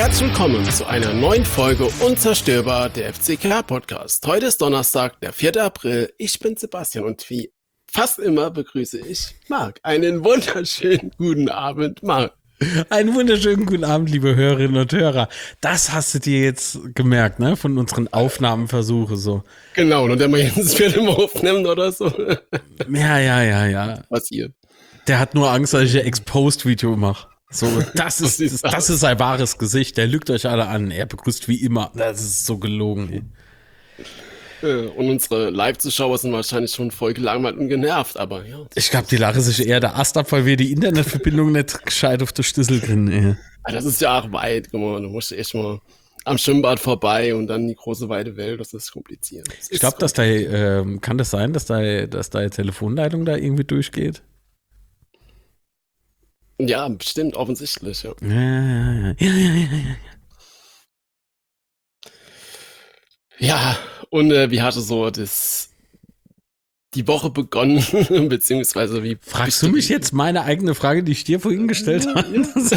Herzlich willkommen zu einer neuen Folge Unzerstörbar, der FCK-Podcast. Heute ist Donnerstag, der 4. April. Ich bin Sebastian und wie fast immer begrüße ich Marc. Einen wunderschönen guten Abend, Marc. Einen wunderschönen guten Abend, liebe Hörerinnen und Hörer. Das hast du dir jetzt gemerkt, ne? Von unseren Aufnahmenversuchen so. Genau, und wenn wir jetzt das vierte Mal aufnehmen oder so. Ja. Passiert. Der hat nur Angst, dass ich ein Exposed-Video mache. So, das ist sein wahres Gesicht. Der lügt euch alle an. Er begrüßt wie immer. Das ist so gelogen. Und unsere Live-Zuschauer sind wahrscheinlich schon voll gelangweilt und genervt, aber ja. Ich glaube, die lachen sich eher der Ast ab, weil wir die Internetverbindung nicht gescheit auf der Schlüssel kriegen. Ja, das ist ja auch weit, guck mal, du musst echt mal am Schwimmbad vorbei und dann die große weite Welt, das ist kompliziert. Ich glaube, kann das sein, dass deine Telefonleitung da irgendwie durchgeht? Ja, bestimmt, offensichtlich, ja. Ja. Ja, und wie hatte so die Woche begonnen, beziehungsweise wie... Fragst du mich jetzt meine eigene Frage, die ich dir vorhin gestellt habe?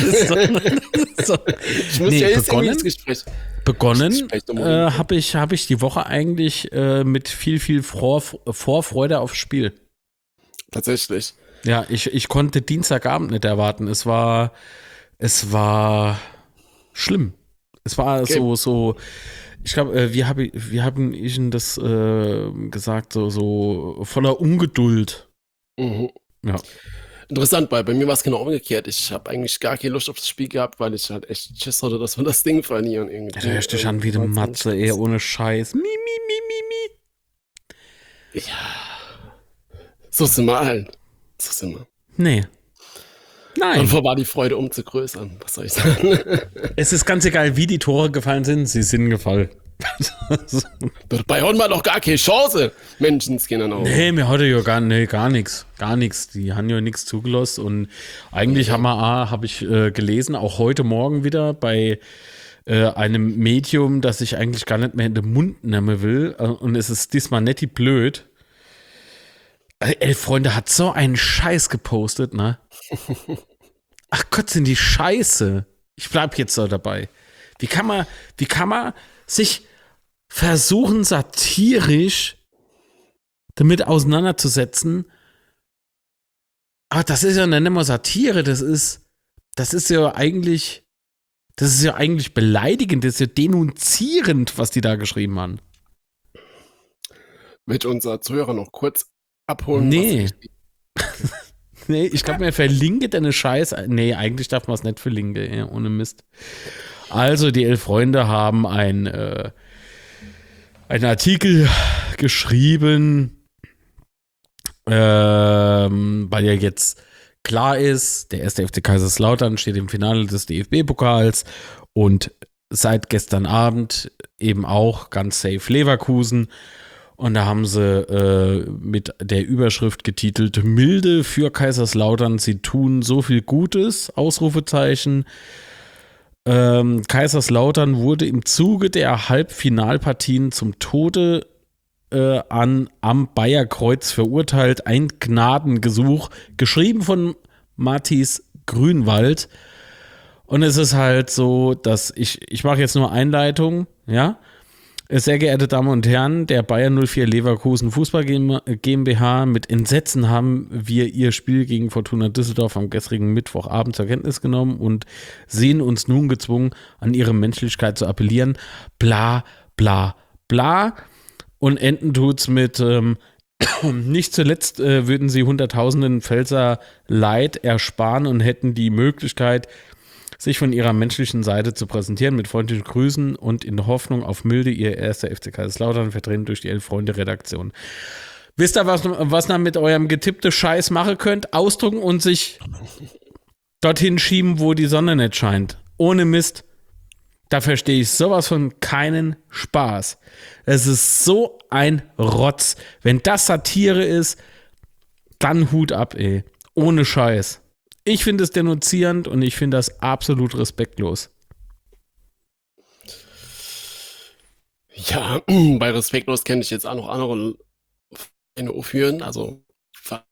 Ich muss ja jetzt irgendwie ins Gespräch. Begonnen habe ich die Woche eigentlich mit viel Vorfreude aufs Spiel. Tatsächlich. Ja, ich konnte Dienstagabend nicht erwarten. Es war schlimm. Es war okay. so. Ich glaube, wie haben ich denn das gesagt, so voller Ungeduld. Mhm. Ja. Interessant, weil bei mir war es genau umgekehrt. Ich habe eigentlich gar keine Lust auf das Spiel gehabt, weil ich halt echt Schiss hatte, dass wir das Ding verlieren. Irgendwie. Ja, du hörst dich an wie eine Matze, ohne Scheiß. Mi. Ja. So sind wir halt. So sind wir. Nee. Nein. Und war die Freude umso größer. Was soll ich sagen? Es ist ganz egal, wie die Tore gefallen sind, sie sind gefallen. Bei uns war doch gar keine Chance, Menschenskinder auch. Nee, mir hatte ja gar nichts. Gar nichts. Die haben ja nichts zugelassen. Und eigentlich habe ich gelesen, auch heute Morgen wieder bei einem Medium, das ich eigentlich gar nicht mehr in den Mund nehmen will. Und es ist diesmal nicht die blöd. Freunde hat so einen Scheiß gepostet, ne? Ach Gott, sind die Scheiße. Ich bleib jetzt so dabei. Wie kann man sich versuchen, satirisch damit auseinanderzusetzen? Aber das ist ja nicht mehr Satire, das ist ja eigentlich beleidigend, das ist ja denunzierend, was die da geschrieben haben. Wird unser Zuhörer noch kurz abholen? Nee. Nee, ich glaube, mir verlinke deine Scheiße. Nee, eigentlich darf man es nicht verlinken, ohne Mist. Also, die 11 Freunde haben einen Artikel geschrieben, weil ja jetzt klar ist, der 1. FC Kaiserslautern steht im Finale des DFB-Pokals und seit gestern Abend eben auch ganz safe Leverkusen. Und da haben sie mit der Überschrift getitelt: Milde für Kaiserslautern, sie tun so viel Gutes, Ausrufezeichen. Kaiserslautern wurde im Zuge der Halbfinalpartien zum Tode am Bayerkreuz verurteilt. Ein Gnadengesuch, geschrieben von Matthias Grünwald. Und es ist halt so, dass ich mache jetzt nur Einleitung, ja. Sehr geehrte Damen und Herren, der Bayer 04 Leverkusen Fußball GmbH, mit Entsetzen haben wir ihr Spiel gegen Fortuna Düsseldorf am gestrigen Mittwochabend zur Kenntnis genommen und sehen uns nun gezwungen, an ihre Menschlichkeit zu appellieren. Bla, bla, bla. Und enden tut's mit nicht zuletzt würden sie Hunderttausenden Pfälzer Leid ersparen und hätten die Möglichkeit, sich von ihrer menschlichen Seite zu präsentieren, mit freundlichen Grüßen und in Hoffnung auf Milde, ihr 1. FC Kaiserslautern, vertreten durch die 11 Freunde Redaktion. Wisst ihr, was ihr mit eurem getippten Scheiß machen könnt? Ausdrucken und sich dorthin schieben, wo die Sonne nicht scheint. Ohne Mist. Da verstehe ich sowas von keinen Spaß. Es ist so ein Rotz. Wenn das Satire ist, dann Hut ab, ey. Ohne Scheiß. Ich finde es denunzierend und ich finde das absolut respektlos. Ja, bei respektlos kenne ich jetzt auch noch andere Vereine aufführen,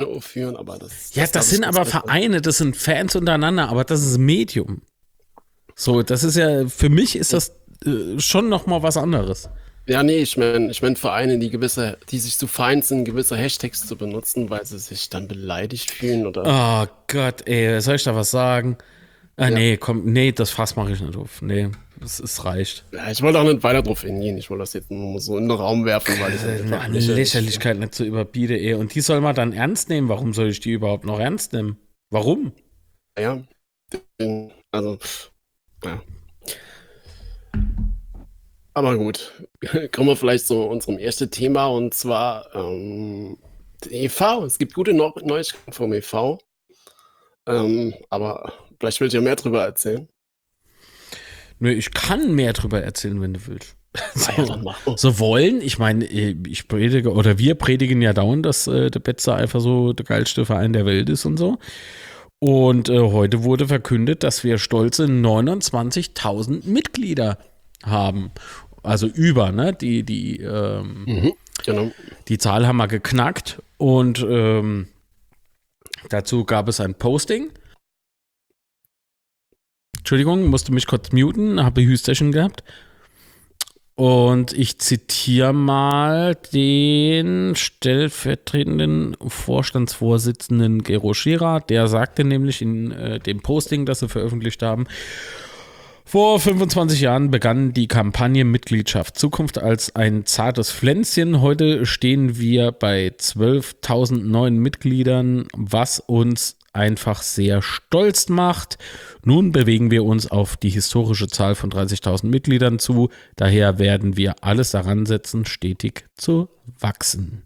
aber das... Ja, das sind aber Vereine, das sind Fans untereinander, aber das ist ein Medium. So, das ist ja, für mich ist das schon nochmal was anderes. Ja, nee, ich mein Vereine, die sich zu fein sind, gewisse Hashtags zu benutzen, weil sie sich dann beleidigt fühlen oder. Oh Gott, ey, soll ich da was sagen? Ah, Ja. nee, komm, nee, das Fass mache ich nicht auf. Nee, es reicht. Ja, ich wollte auch nicht weiter drauf hingehen. Ich wollte das jetzt nur so in den Raum werfen, weil ich es einfach An lächerlich Lächerlichkeit nicht zu überbieten, ey. Und die soll man dann ernst nehmen. Warum soll ich die überhaupt noch ernst nehmen? Warum? finde. Ja, also, ja. Aber gut, kommen wir vielleicht zu unserem ersten Thema und zwar der EV. Es gibt gute Neuigkeiten vom EV, aber vielleicht will ich ja mehr drüber erzählen. Nö, ich kann mehr drüber erzählen, wenn du willst. Ja, dann mach doch. So wollen, ich meine, ich predige, oder wir predigen ja dauernd, dass der Betzer einfach so der geilste Verein der Welt ist und so. Und heute wurde verkündet, dass wir stolze 29.000 Mitglieder haben. Also über, ne? Genau. Die Zahl haben wir geknackt. Und dazu gab es ein Posting. Entschuldigung, musste mich kurz muten, habe Hüsterchen gehabt. Und ich zitiere mal den stellvertretenden Vorstandsvorsitzenden Gero Schira, der sagte nämlich in dem Posting, das sie veröffentlicht haben: Vor 25 Jahren begann die Kampagne Mitgliedschaft Zukunft als ein zartes Pflänzchen. Heute stehen wir bei 12.000 neuen Mitgliedern, was uns einfach sehr stolz macht. Nun bewegen wir uns auf die historische Zahl von 30.000 Mitgliedern zu. Daher werden wir alles daran setzen, stetig zu wachsen.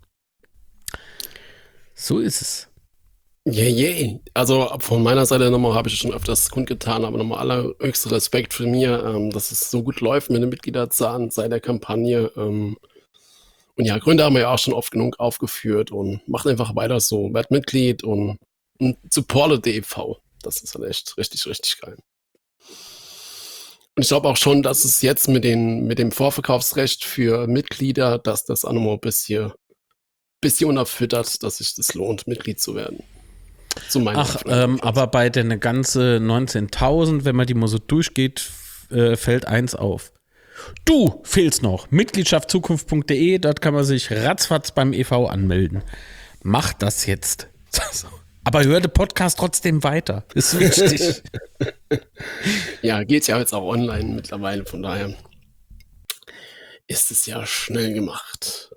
So ist es. Yeah. Also von meiner Seite nochmal habe ich schon öfters kundgetan, aber nochmal allerhöchster Respekt für mir, dass es so gut läuft mit den Mitgliederzahlen seit der Kampagne. Und ja, Gründe haben wir ja auch schon oft genug aufgeführt und macht einfach weiter so. Werdet Mitglied und supportet die e.V. Das ist halt echt richtig, richtig geil. Und ich glaube auch schon, dass es jetzt mit dem Vorverkaufsrecht für Mitglieder, dass das auch nochmal ein bisschen unterfüttert, dass sich das lohnt, Mitglied zu werden. Zu meiner Erfahrung. Aber bei den ganze 19.000, wenn man die mal so durchgeht, fällt eins auf. Du fehlst noch. Mitgliedschaftzukunft.de, dort kann man sich ratzfatz beim e.V. anmelden. Mach das jetzt. Aber hör den Podcast trotzdem weiter. Ist wichtig. Ja, geht ja jetzt auch online mittlerweile, von daher ist es ja schnell gemacht.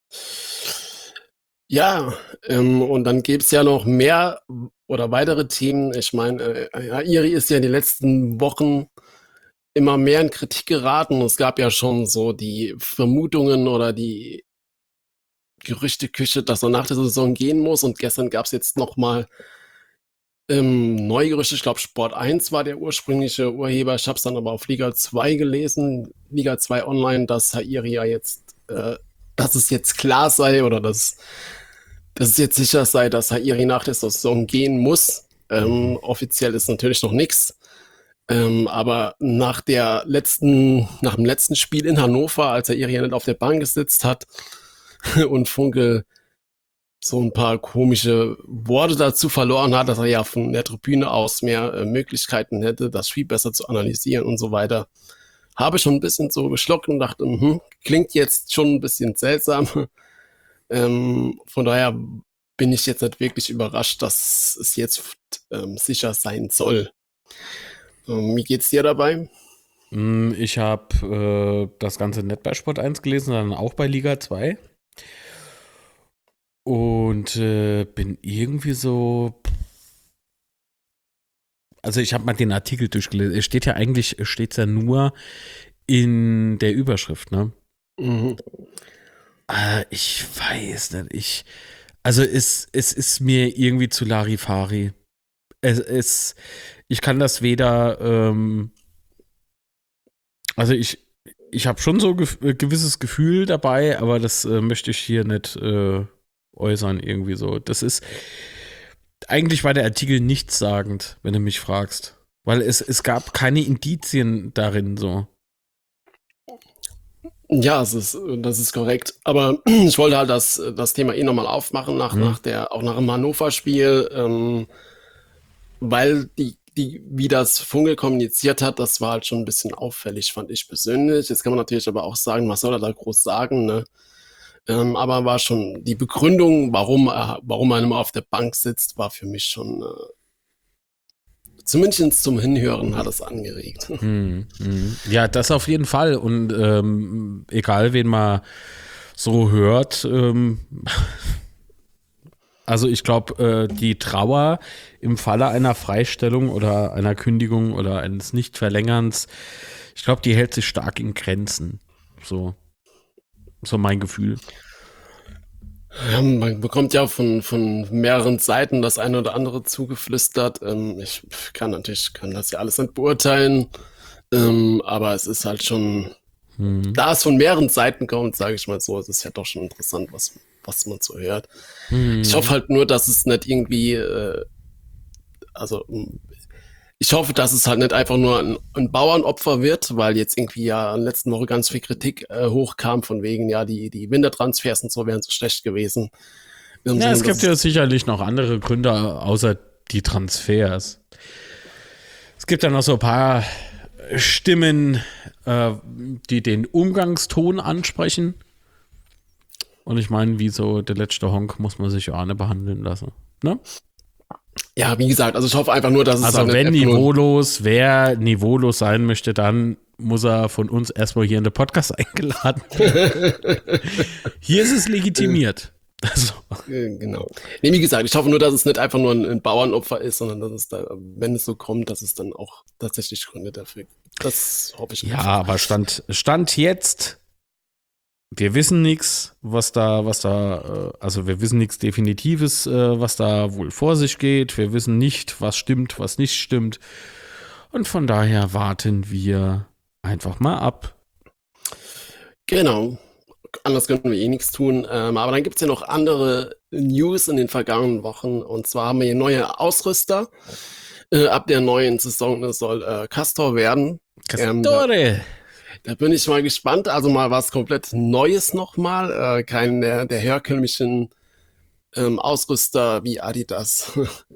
Ja, und dann gäbe es ja noch mehr oder weitere Themen. Ich meine, Iri ist ja in den letzten Wochen immer mehr in Kritik geraten. Es gab ja schon so die Vermutungen oder die Gerüchteküche, dass er nach der Saison gehen muss. Und gestern gab es jetzt nochmal neue Gerüchte. Ich glaube, Sport 1 war der ursprüngliche Urheber. Ich habe es dann aber auf Liga 2 gelesen, Liga 2 Online, dass Iri ja jetzt, dass es jetzt klar sei oder dass es jetzt sicher sei, dass Iri nach der Saison gehen muss. Offiziell ist natürlich noch nichts. Aber nach dem letzten Spiel in Hannover, als Iri ja nicht auf der Bank gesetzt hat und Funke so ein paar komische Worte dazu verloren hat, dass er ja von der Tribüne aus mehr Möglichkeiten hätte, das Spiel besser zu analysieren und so weiter, habe ich schon ein bisschen so geschluckt und dachte, klingt jetzt schon ein bisschen seltsam. Von daher bin ich jetzt nicht wirklich überrascht, dass es jetzt sicher sein soll. Wie geht's dir dabei? Ich habe das Ganze nicht bei Sport 1 gelesen, sondern auch bei Liga 2. Und bin irgendwie so. Also ich habe mal den Artikel durchgelesen. Es steht ja eigentlich, steht's ja nur in der Überschrift, ne? Mhm. Ich weiß nicht. Also es ist mir irgendwie zu Larifari. Ich kann das weder, also ich habe schon so ein gewisses Gefühl dabei, aber das möchte ich hier nicht äußern irgendwie so. Das ist, eigentlich war der Artikel nichtssagend, wenn du mich fragst. Weil es gab keine Indizien darin so. Ja, das ist korrekt. Aber ich wollte halt das Thema nochmal aufmachen, auch nach dem Hannover-Spiel, weil wie das Funkel kommuniziert hat, das war halt schon ein bisschen auffällig, fand ich persönlich. Jetzt kann man natürlich aber auch sagen, was soll er da groß sagen, ne? Aber war schon die Begründung, warum man immer auf der Bank sitzt, war für mich schon, zumindest zum Hinhören hat es angeregt. Ja, das auf jeden Fall. Und egal, wen man so hört, also ich glaube, die Trauer im Falle einer Freistellung oder einer Kündigung oder eines Nichtverlängerns, ich glaube, die hält sich stark in Grenzen. So mein Gefühl. Ja, man bekommt ja von mehreren Seiten das eine oder andere zugeflüstert. Ich kann das ja alles nicht beurteilen, aber es ist halt schon, da es von mehreren Seiten kommt, sage ich mal so, es ist ja doch schon interessant, was man so hört. Ich hoffe halt nur, dass es nicht irgendwie, also ich hoffe, dass es halt nicht einfach nur ein Bauernopfer wird, weil jetzt irgendwie ja in der letzten Woche ganz viel Kritik hochkam von wegen, ja, die Wintertransfers und so wären so schlecht gewesen. Ja, es gibt ja sicherlich noch andere Gründe außer die Transfers. Es gibt ja noch so ein paar Stimmen, die den Umgangston ansprechen. Und ich meine, wie so der letzte Honk muss man sich auch nicht behandeln lassen. Ne? Ja, wie gesagt, also ich hoffe einfach nur, dass es also halt wenn wer niveaulos sein möchte, dann muss er von uns erstmal hier in den Podcast eingeladen werden. Hier ist es legitimiert. Also. Genau. Nee, wie gesagt, ich hoffe nur, dass es nicht einfach nur ein Bauernopfer ist, sondern dass es da, wenn es so kommt, dass es dann auch tatsächlich Gründe dafür gibt. Das hoffe ich. Ja, aber Stand jetzt, wir wissen nichts, also wir wissen nichts Definitives, was da wohl vor sich geht. Wir wissen nicht, was stimmt, was nicht stimmt. Und von daher warten wir einfach mal ab. Genau. Anders könnten wir nichts tun. Aber dann gibt es ja noch andere News in den vergangenen Wochen. Und zwar haben wir hier neue Ausrüster. Ab der neuen Saison soll Castor werden. Castore! Da bin ich mal gespannt. Also mal was komplett Neues nochmal. Kein der herkömmlichen Ausrüster wie Adidas,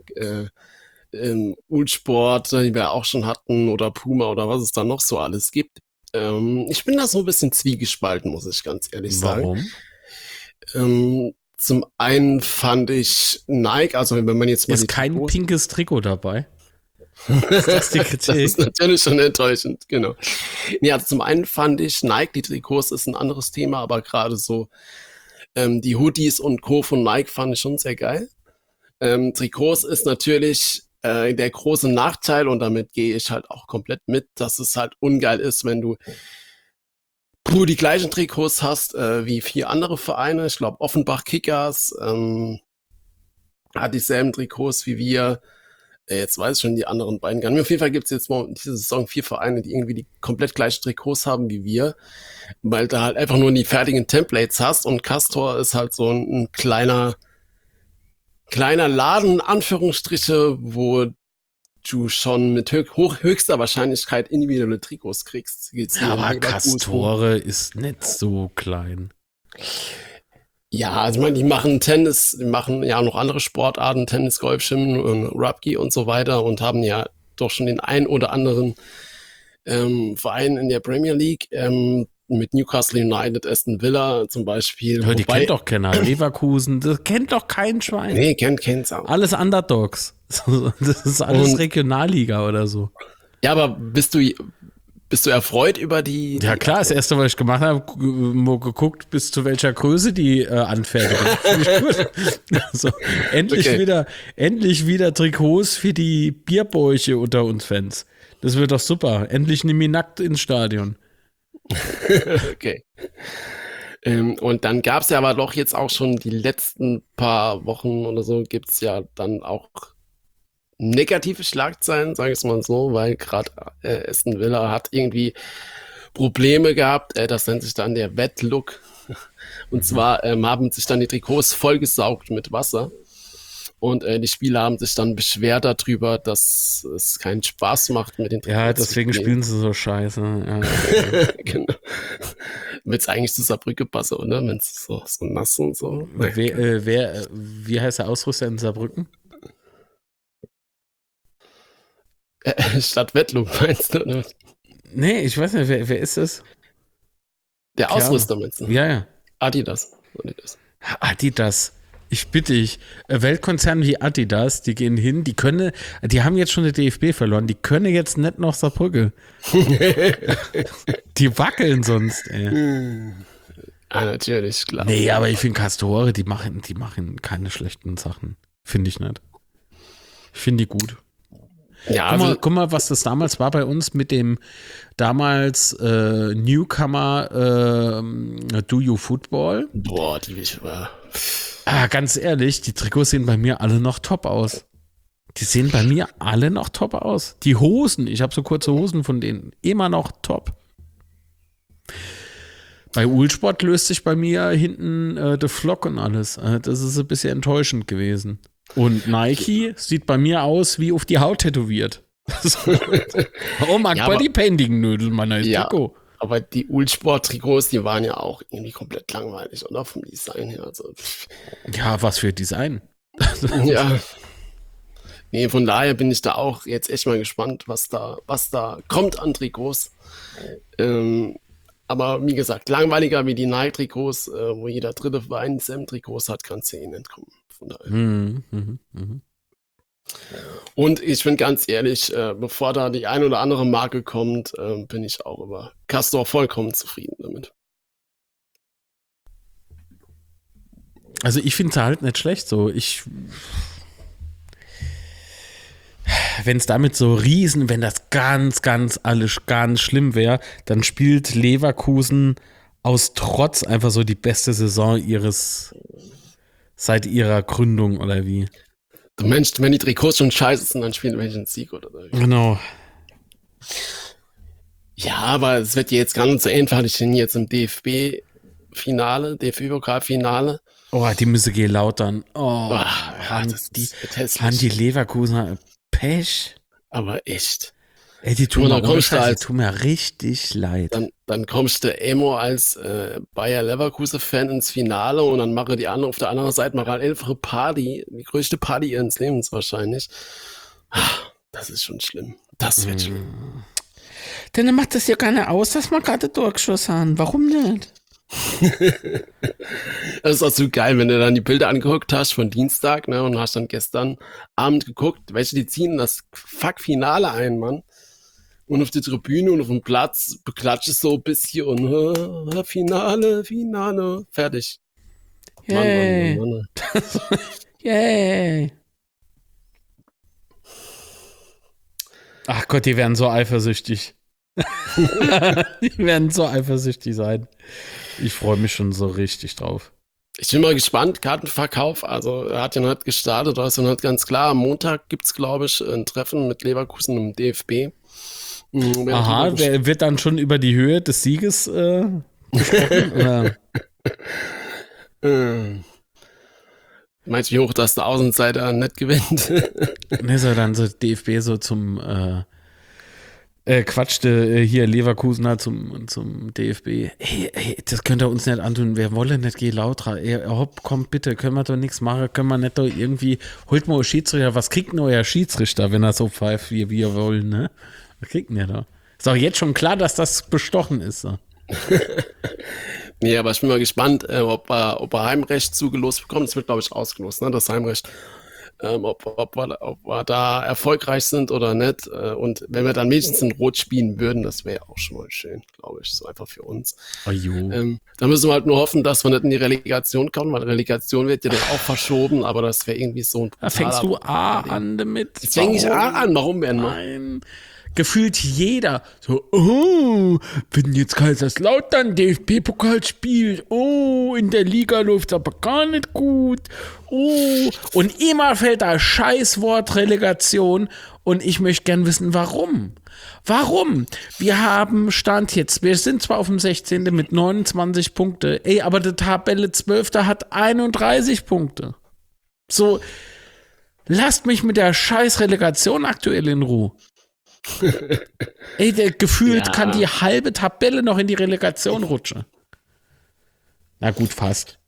Ulsport, die wir auch schon hatten, oder Puma oder was es da noch so alles gibt. Ich bin da so ein bisschen zwiegespalten, muss ich ganz ehrlich sagen. Warum? Zum einen fand ich Nike, also wenn man jetzt mal ist kein pinkes Trikot dabei? Ist das die Kritik? Das ist natürlich schon enttäuschend, genau. Nee, also zum einen fand ich Nike, die Trikots ist ein anderes Thema, aber gerade so die Hoodies und Co. von Nike fand ich schon sehr geil. Trikots ist natürlich der große Nachteil, und damit gehe ich halt auch komplett mit, dass es halt ungeil ist, wenn du die gleichen Trikots hast wie 4 andere Vereine. Ich glaube, Offenbach Kickers hat dieselben Trikots wie wir. Jetzt weiß ich schon die anderen beiden gar nicht. Auf jeden Fall gibt es jetzt mal diese Saison 4 Vereine, die irgendwie die komplett gleichen Trikots haben wie wir, weil du halt einfach nur die fertigen Templates hast, und Castor ist halt so ein kleiner Laden, Anführungsstriche, wo du schon mit höchster Wahrscheinlichkeit individuelle Trikots kriegst. Ja, aber Castore ist nicht so klein. Ja, also ich meine, die machen Tennis, die machen ja noch andere Sportarten, Tennis, Golf, Schwimmen und Rugby und so weiter, und haben ja doch schon den ein oder anderen Verein in der Premier League, mit Newcastle United, Aston Villa zum Beispiel. Ja, die kennt doch keiner. Leverkusen, das kennt doch kein Schwein. Nee, kennt's auch. Alles Underdogs. Das ist alles Regionalliga oder so. Ja, aber bist du erfreut über die... Ja klar, das erste, was ich gemacht habe, geguckt, bis zu welcher Größe die anfertigen. Also, endlich wieder Trikots für die Bierbäuche unter uns Fans. Das wird doch super. Endlich nimm mich nackt ins Stadion. Okay. Und dann gab es ja aber doch jetzt auch schon die letzten paar Wochen oder so, gibt es ja dann auch negative Schlagzeilen, sage ich es mal so, weil gerade Aston Villa hat irgendwie Probleme gehabt. Das nennt sich dann der Wet Look. Und zwar haben sich dann die Trikots vollgesaugt mit Wasser. Und die Spieler haben sich dann beschwert darüber, dass es keinen Spaß macht mit den Trikots. Ja, deswegen spielen sie so scheiße. Ja. Genau. Wird es eigentlich zu Saarbrücke passen, oder? Wenn es so nass und so. Wie heißt der Ausrüster in Saarbrücken? Stadt Wettlung, meinst du? Oder? Nee, ich weiß nicht, wer ist das? Der Ausrüster, meinst du? Ja. Adidas. Adidas. Ich bitte dich, Weltkonzerne wie Adidas, die gehen hin, die haben jetzt schon den DFB verloren, die können jetzt nicht noch Saarbrücke. Die wackeln sonst, ey. Ah, natürlich, klar. Nee, aber ich finde Castore, die machen keine schlechten Sachen. Finde ich nicht. Ich finde die gut. Ja, Guck mal, was das damals war bei uns mit dem damals Newcomer Do You Football. Boah, die will ich aber. Ganz ehrlich, die Trikots sehen bei mir alle noch top aus. Die sehen bei mir alle noch top aus. Die Hosen, ich habe so kurze Hosen von denen, immer noch top. Bei Uhlsport löst sich bei mir hinten der Flock und alles. Das ist ein bisschen enttäuschend gewesen. Und Nike sieht bei mir aus wie auf die Haut tätowiert. Oh, Mark Ja, Bodypainting, nö, das ist mein neues Trikot. Aber die Uhlsport-Trikots, die waren ja auch irgendwie komplett langweilig, oder? Vom Design her. Also, Ja, was für Design. ja. Nee, von daher bin ich da auch jetzt echt mal gespannt, was da kommt an Trikots. Aber wie gesagt, langweiliger wie die Nike-Trikots, wo jeder dritte Verein Sam-Trikots hat, kann es ja eh nicht kommen. Von daher. Und ich bin ganz ehrlich, bevor da die ein oder andere Marke kommt, bin ich auch über Castor vollkommen zufrieden damit. Also ich finde es halt nicht schlecht so. Wenn es damit so wenn das ganz alles ganz schlimm wäre, dann spielt Leverkusen aus Trotz einfach so die beste Saison seit ihrer Gründung oder wie? Du Mensch, wenn die Trikots schon scheiße sind, dann spielen welche einen Sieg oder wie? Genau. Ja, aber es wird jetzt ganz so einfach. Ich bin jetzt im DFB-Finale, DFB-Pokalfinale. Oh, die müssen gehen lautern. Oh, haben die Leverkusener Pech. Aber echt. Ey, die tun mir richtig leid. Dann kommst du Emo als Bayer Leverkusen-Fan ins Finale und dann mache die anderen auf der anderen Seite mal einfach eine Party, die größte Party ihres Lebens wahrscheinlich. Das ist schon schlimm. Das wird schlimm. Denn dann macht das ja gar nicht aus, dass wir gerade durchgeschossen haben. Warum nicht? Das ist auch so geil, wenn du dann die Bilder angeguckt hast von Dienstag, ne, und hast dann gestern Abend geguckt, welche die ziehen das Fuck-Finale ein, Mann. Und auf die Tribüne und auf dem Platz beklatscht es so ein bisschen und Finale, fertig. Yay. Mann. Yay. Ach Gott, die werden so eifersüchtig. Die werden so eifersüchtig sein. Ich freue mich schon so richtig drauf. Ich bin mal gespannt, Kartenverkauf, also er hat ja noch nicht gestartet, da ist ja noch nicht ganz klar. Am Montag gibt's, glaube ich, ein Treffen mit Leverkusen im DFB. Aha, wer wird dann schon über die Höhe des Sieges gesprochen? Meinst du, wie hoch das der Außenseiter nicht gewinnt? Ne, so dann so DFB so zum quatschte hier Leverkusener zum DFB. Hey, das könnt ihr uns nicht antun. Wir wollen nicht gehen lauter. Hopp, kommt bitte, können wir doch nichts machen. Können wir nicht doch irgendwie, holt mal euer Schiedsrichter. Was kriegt denn euer Schiedsrichter, wenn er so pfeift, wie wir wollen, ne? Was kriegt denn der da? Ist doch jetzt schon klar, dass das bestochen ist. So. Nee, aber ich bin mal gespannt, ob er Heimrecht zugelost bekommt. Das wird, glaube ich, ausgelost, ne? Das Heimrecht. Ob wir da erfolgreich sind oder nicht. Und wenn wir dann wenigstens in Rot spielen würden, das wäre auch schon mal schön, glaube ich, so einfach für uns. Oh, da müssen wir halt nur hoffen, dass wir nicht in die Relegation kommen, weil Relegation wird ja dann auch verschoben, aber das wäre irgendwie so ein da fängst du an damit. Jetzt fäng ich an, warum werden wir? Nein. Gefühlt jeder so, oh, wenn jetzt Kaiserslautern DFB-Pokal spielt, oh, in der Liga läuft's aber gar nicht gut, oh, und immer fällt da Scheißwort Relegation und ich möchte gern wissen, warum? Warum? Wir haben Stand jetzt, wir sind zwar auf dem 16. mit 29 Punkte, aber die Tabelle 12. hat 31 Punkte. So, lasst mich mit der scheiß Relegation aktuell in Ruhe. Der gefühlt kann die halbe Tabelle noch in die Relegation rutschen. Na gut, fast.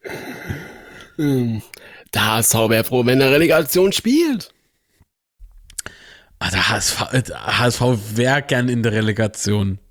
Da ist HSV wäre froh, wenn er Relegation spielt. Der HSV wäre gern in der Relegation.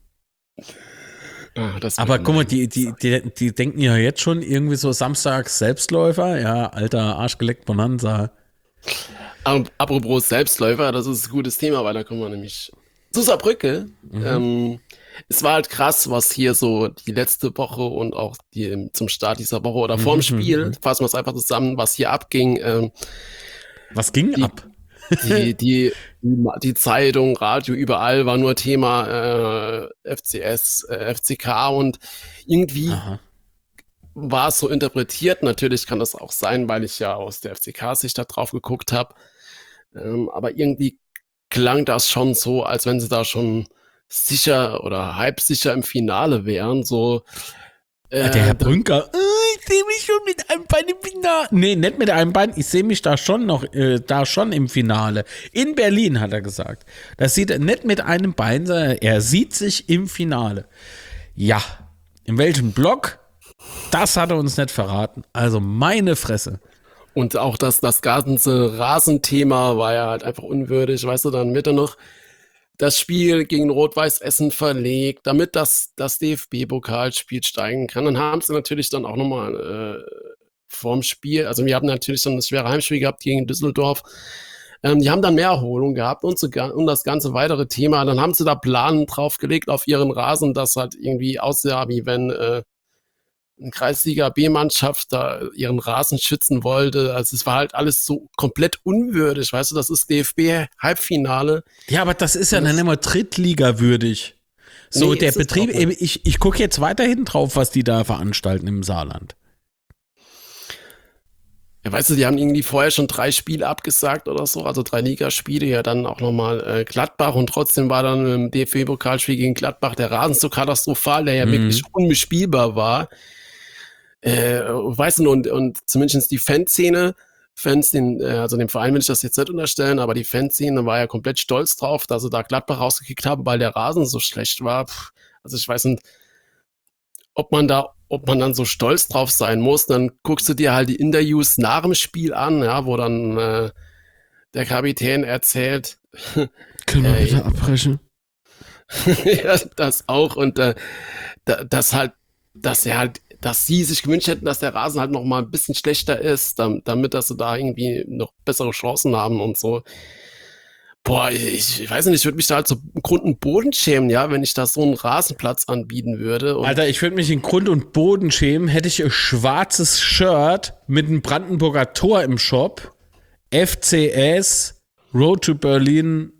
Aber guck mal, die denken ja jetzt schon irgendwie so Samstags Selbstläufer, ja, alter Arschgeleckt Bonanza. Apropos Selbstläufer, das ist ein gutes Thema, weil da kommen wir nämlich zu Saarbrücke. Es war halt krass, was hier so die letzte Woche und auch zum Start dieser Woche oder vorm Spiel, fassen wir es einfach zusammen, was hier abging. Was ging ab? Die Zeitung, Radio, überall war nur Thema FCS, FCK und irgendwie war es so interpretiert. Natürlich kann das auch sein, weil ich ja aus der FCK-Sicht da drauf geguckt habe. Aber irgendwie klang das schon so, als wenn sie da schon sicher oder halb sicher im Finale wären. So, der Herr Brünker, ich sehe mich schon mit einem Bein im Finale. Nee, nicht mit einem Bein, ich sehe mich da schon im Finale. In Berlin, hat er gesagt. Das sieht er nicht mit einem Bein, sondern er sieht sich im Finale. Ja, in welchem Block? Das hat er uns nicht verraten. Also meine Fresse. Und auch das ganze Rasenthema war ja halt einfach unwürdig. Weißt du, dann wird er noch das Spiel gegen Rot-Weiß Essen verlegt, damit das DFB-Pokalspiel steigen kann. Dann haben sie natürlich dann auch nochmal vorm Spiel, also wir haben natürlich dann das schwere Heimspiel gehabt gegen Düsseldorf. Die haben dann mehr Erholung gehabt und das ganze weitere Thema. Dann haben sie da Planen draufgelegt auf ihren Rasen, das halt irgendwie aussah, wie wenn eine Kreisliga-B-Mannschaft da ihren Rasen schützen wollte. Also es war halt alles so komplett unwürdig, weißt du, das ist DFB-Halbfinale. Ja, aber das ist ja dann immer Drittliga-würdig. So, nee, der Betrieb, ich gucke jetzt weiterhin drauf, was die da veranstalten im Saarland. Ja, weißt du, die haben irgendwie vorher schon 3 Spiele abgesagt oder so, also 3 Ligaspiele, ja dann auch nochmal Gladbach und trotzdem war dann im DFB-Pokalspiel gegen Gladbach der Rasen so katastrophal, der ja wirklich unbespielbar war. Weißt du, und zumindest die Fanszene, also dem Verein will ich das jetzt nicht unterstellen, aber die Fanszene war ja komplett stolz drauf, dass sie da Gladbach rausgekickt haben, weil der Rasen so schlecht war. Also ich weiß nicht, ob man dann so stolz drauf sein muss. Dann guckst du dir halt die Interviews nach dem Spiel an, ja, wo dann der Kapitän erzählt. Können wir bitte abbrechen? Ja, das auch. Und dass sie sich gewünscht hätten, dass der Rasen halt noch mal ein bisschen schlechter ist, damit dass sie da irgendwie noch bessere Chancen haben und so. Boah, ich weiß nicht, ich würde mich da halt so im Grund und Boden schämen, ja, wenn ich da so einen Rasenplatz anbieten würde. Alter, ich würde mich in Grund und Boden schämen, hätte ich ein schwarzes Shirt mit einem Brandenburger Tor im Shop, FCS, Road to Berlin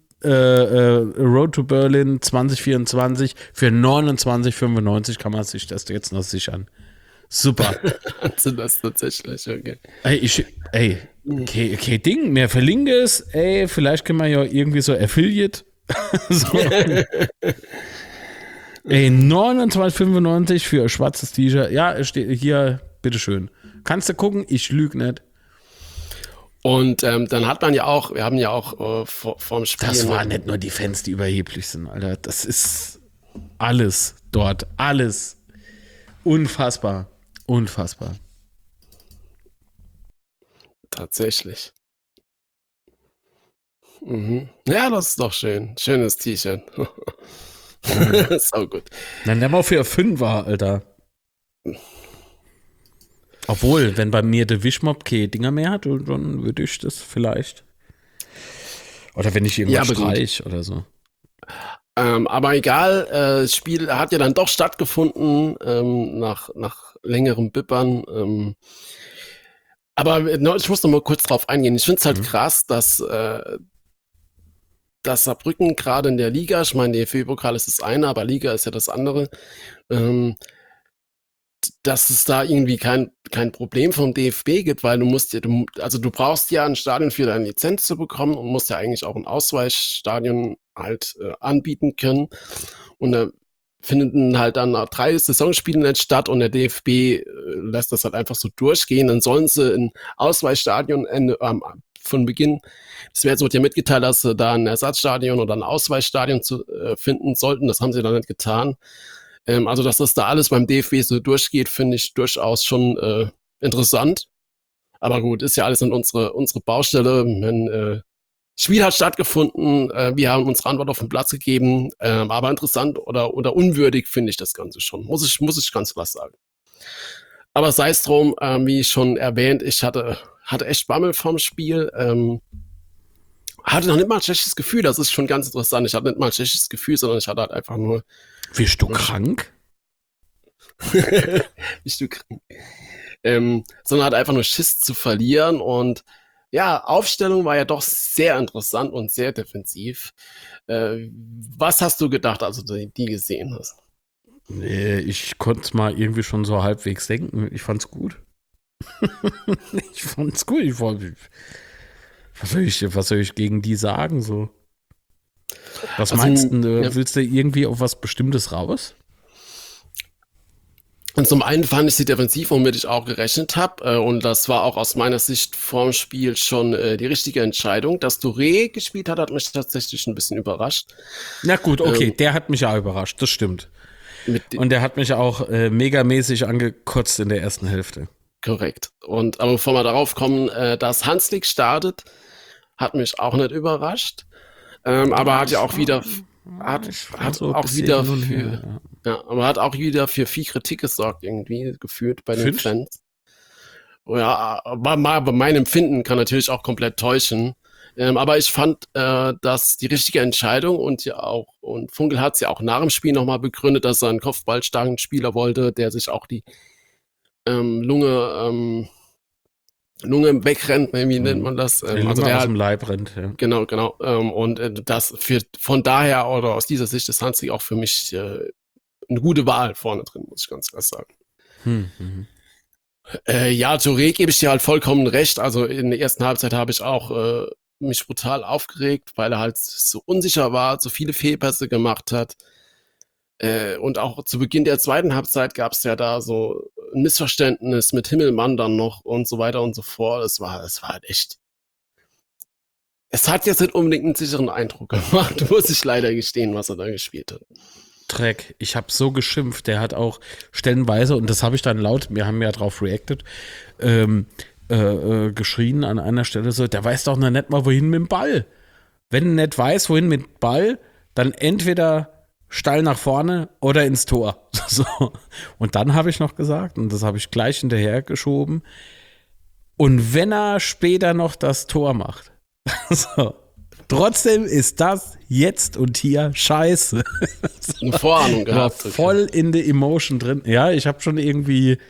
2024 für 29,95 kann man sich das jetzt noch sichern. Super. Also das tatsächlich, okay. Okay, Ding, mehr verlinke es, vielleicht können wir ja irgendwie so Affiliate. So. 29,95 für ein schwarzes T-Shirt. Ja, steht hier, bitteschön. Kannst du gucken, ich lüge nicht. Und dann hat man ja auch, wir haben ja auch vorm Spiel. Das waren nicht nur die Fans, die überheblich sind, Alter. Das ist alles dort. Alles. Unfassbar. Unfassbar. Tatsächlich. Mhm. Ja, das ist doch schön. Schönes T-Shirt. So gut. Dann nehmen wir für 5er, Alter. Obwohl, wenn bei mir der Wischmob keine Dinger mehr hat, dann würde ich das vielleicht. Oder wenn ich irgendwas streich oder so. Aber egal, das Spiel hat ja dann doch stattgefunden, nach längerem Bippern. Aber ich muss noch mal kurz drauf eingehen. Ich finde es halt krass, dass Saarbrücken gerade in der Liga, ich meine, DFB-Pokal ist das eine, aber Liga ist ja das andere, dass es da irgendwie kein Problem vom DFB gibt, weil du brauchst ja ein Stadion für deine Lizenz zu bekommen und musst ja eigentlich auch ein Ausweichstadion halt anbieten können. Und da finden halt dann 3 Saisonspiele nicht statt und der DFB lässt das halt einfach so durchgehen. Dann sollen sie ein Ausweichstadion von Beginn, es wird ja mitgeteilt, dass sie da ein Ersatzstadion oder ein Ausweichstadion finden sollten. Das haben sie dann nicht getan. Also, dass das da alles beim DFB so durchgeht, finde ich durchaus schon interessant. Aber gut, ist ja alles in unsere Baustelle. Wenn Spiel hat stattgefunden, wir haben unsere Antwort auf den Platz gegeben, aber interessant oder unwürdig finde ich das Ganze schon, muss ich ganz klar sagen. Aber sei es drum, wie schon erwähnt, ich hatte echt Bammel vom Spiel, hatte noch nicht mal ein schlechtes Gefühl, das ist schon ganz interessant. Ich hatte nicht mal ein schlechtes Gefühl, sondern ich hatte halt einfach nur... Bist du krank? Bist du krank? Sondern hat einfach nur Schiss zu verlieren und ja, Aufstellung war ja doch sehr interessant und sehr defensiv. Was hast du gedacht, als du die gesehen hast? Nee, ich konnte es mal irgendwie schon so halbwegs denken. Ich fand's gut. Ich fand's gut. Was soll ich gegen die sagen so? Was meinst du? Ja. Willst du irgendwie auf was Bestimmtes raus? Und zum einen fand ich sie defensiv, womit ich auch gerechnet habe. Und das war auch aus meiner Sicht vorm Spiel schon die richtige Entscheidung. Dass Touré gespielt hat mich tatsächlich ein bisschen überrascht. Na gut, okay, der hat mich ja überrascht, das stimmt. Und der hat mich auch megamäßig angekotzt in der ersten Hälfte. Korrekt. Aber bevor wir darauf kommen, dass Hanslik startet, hat mich auch nicht überrascht. Aber hat ja auch wieder... Hat auch wieder für viel Kritik gesorgt, irgendwie gefühlt bei den Fans. Ja, aber mein Empfinden kann natürlich auch komplett täuschen. Aber ich fand das die richtige Entscheidung und Funkel hat es ja auch nach dem Spiel nochmal begründet, dass er einen kopfballstarken Spieler wollte, der sich auch die Lunge wegrennt, wie nennt man das? Also der aus dem Leib rennt, ja. Genau. Und von daher oder aus dieser Sicht ist Hanslik auch für mich eine gute Wahl vorne drin, muss ich ganz klar sagen. Ja, Touré gebe ich dir halt vollkommen recht. Also in der ersten Halbzeit habe ich auch mich brutal aufgeregt, weil er halt so unsicher war, so viele Fehlpässe gemacht hat. Und auch zu Beginn der zweiten Halbzeit gab es ja da so ein Missverständnis mit Himmelmann dann noch und so weiter und so fort. Es war halt echt. Es hat jetzt nicht unbedingt einen sicheren Eindruck gemacht, muss ich leider gestehen, was er da gespielt hat. Dreck, ich habe so geschimpft. Der hat auch stellenweise, und das habe ich dann laut, wir haben ja drauf reacted, geschrien an einer Stelle so, der weiß doch noch nicht mal, wohin mit dem Ball. Wenn er nicht weiß, wohin mit dem Ball, dann entweder steil nach vorne oder ins Tor. So. Und dann habe ich noch gesagt, und das habe ich gleich hinterher geschoben, und wenn er später noch das Tor macht, so, trotzdem ist das jetzt und hier scheiße. Eine Vorahnung gehabt. War voll in der Emotion drin. Ja, ich habe schon irgendwie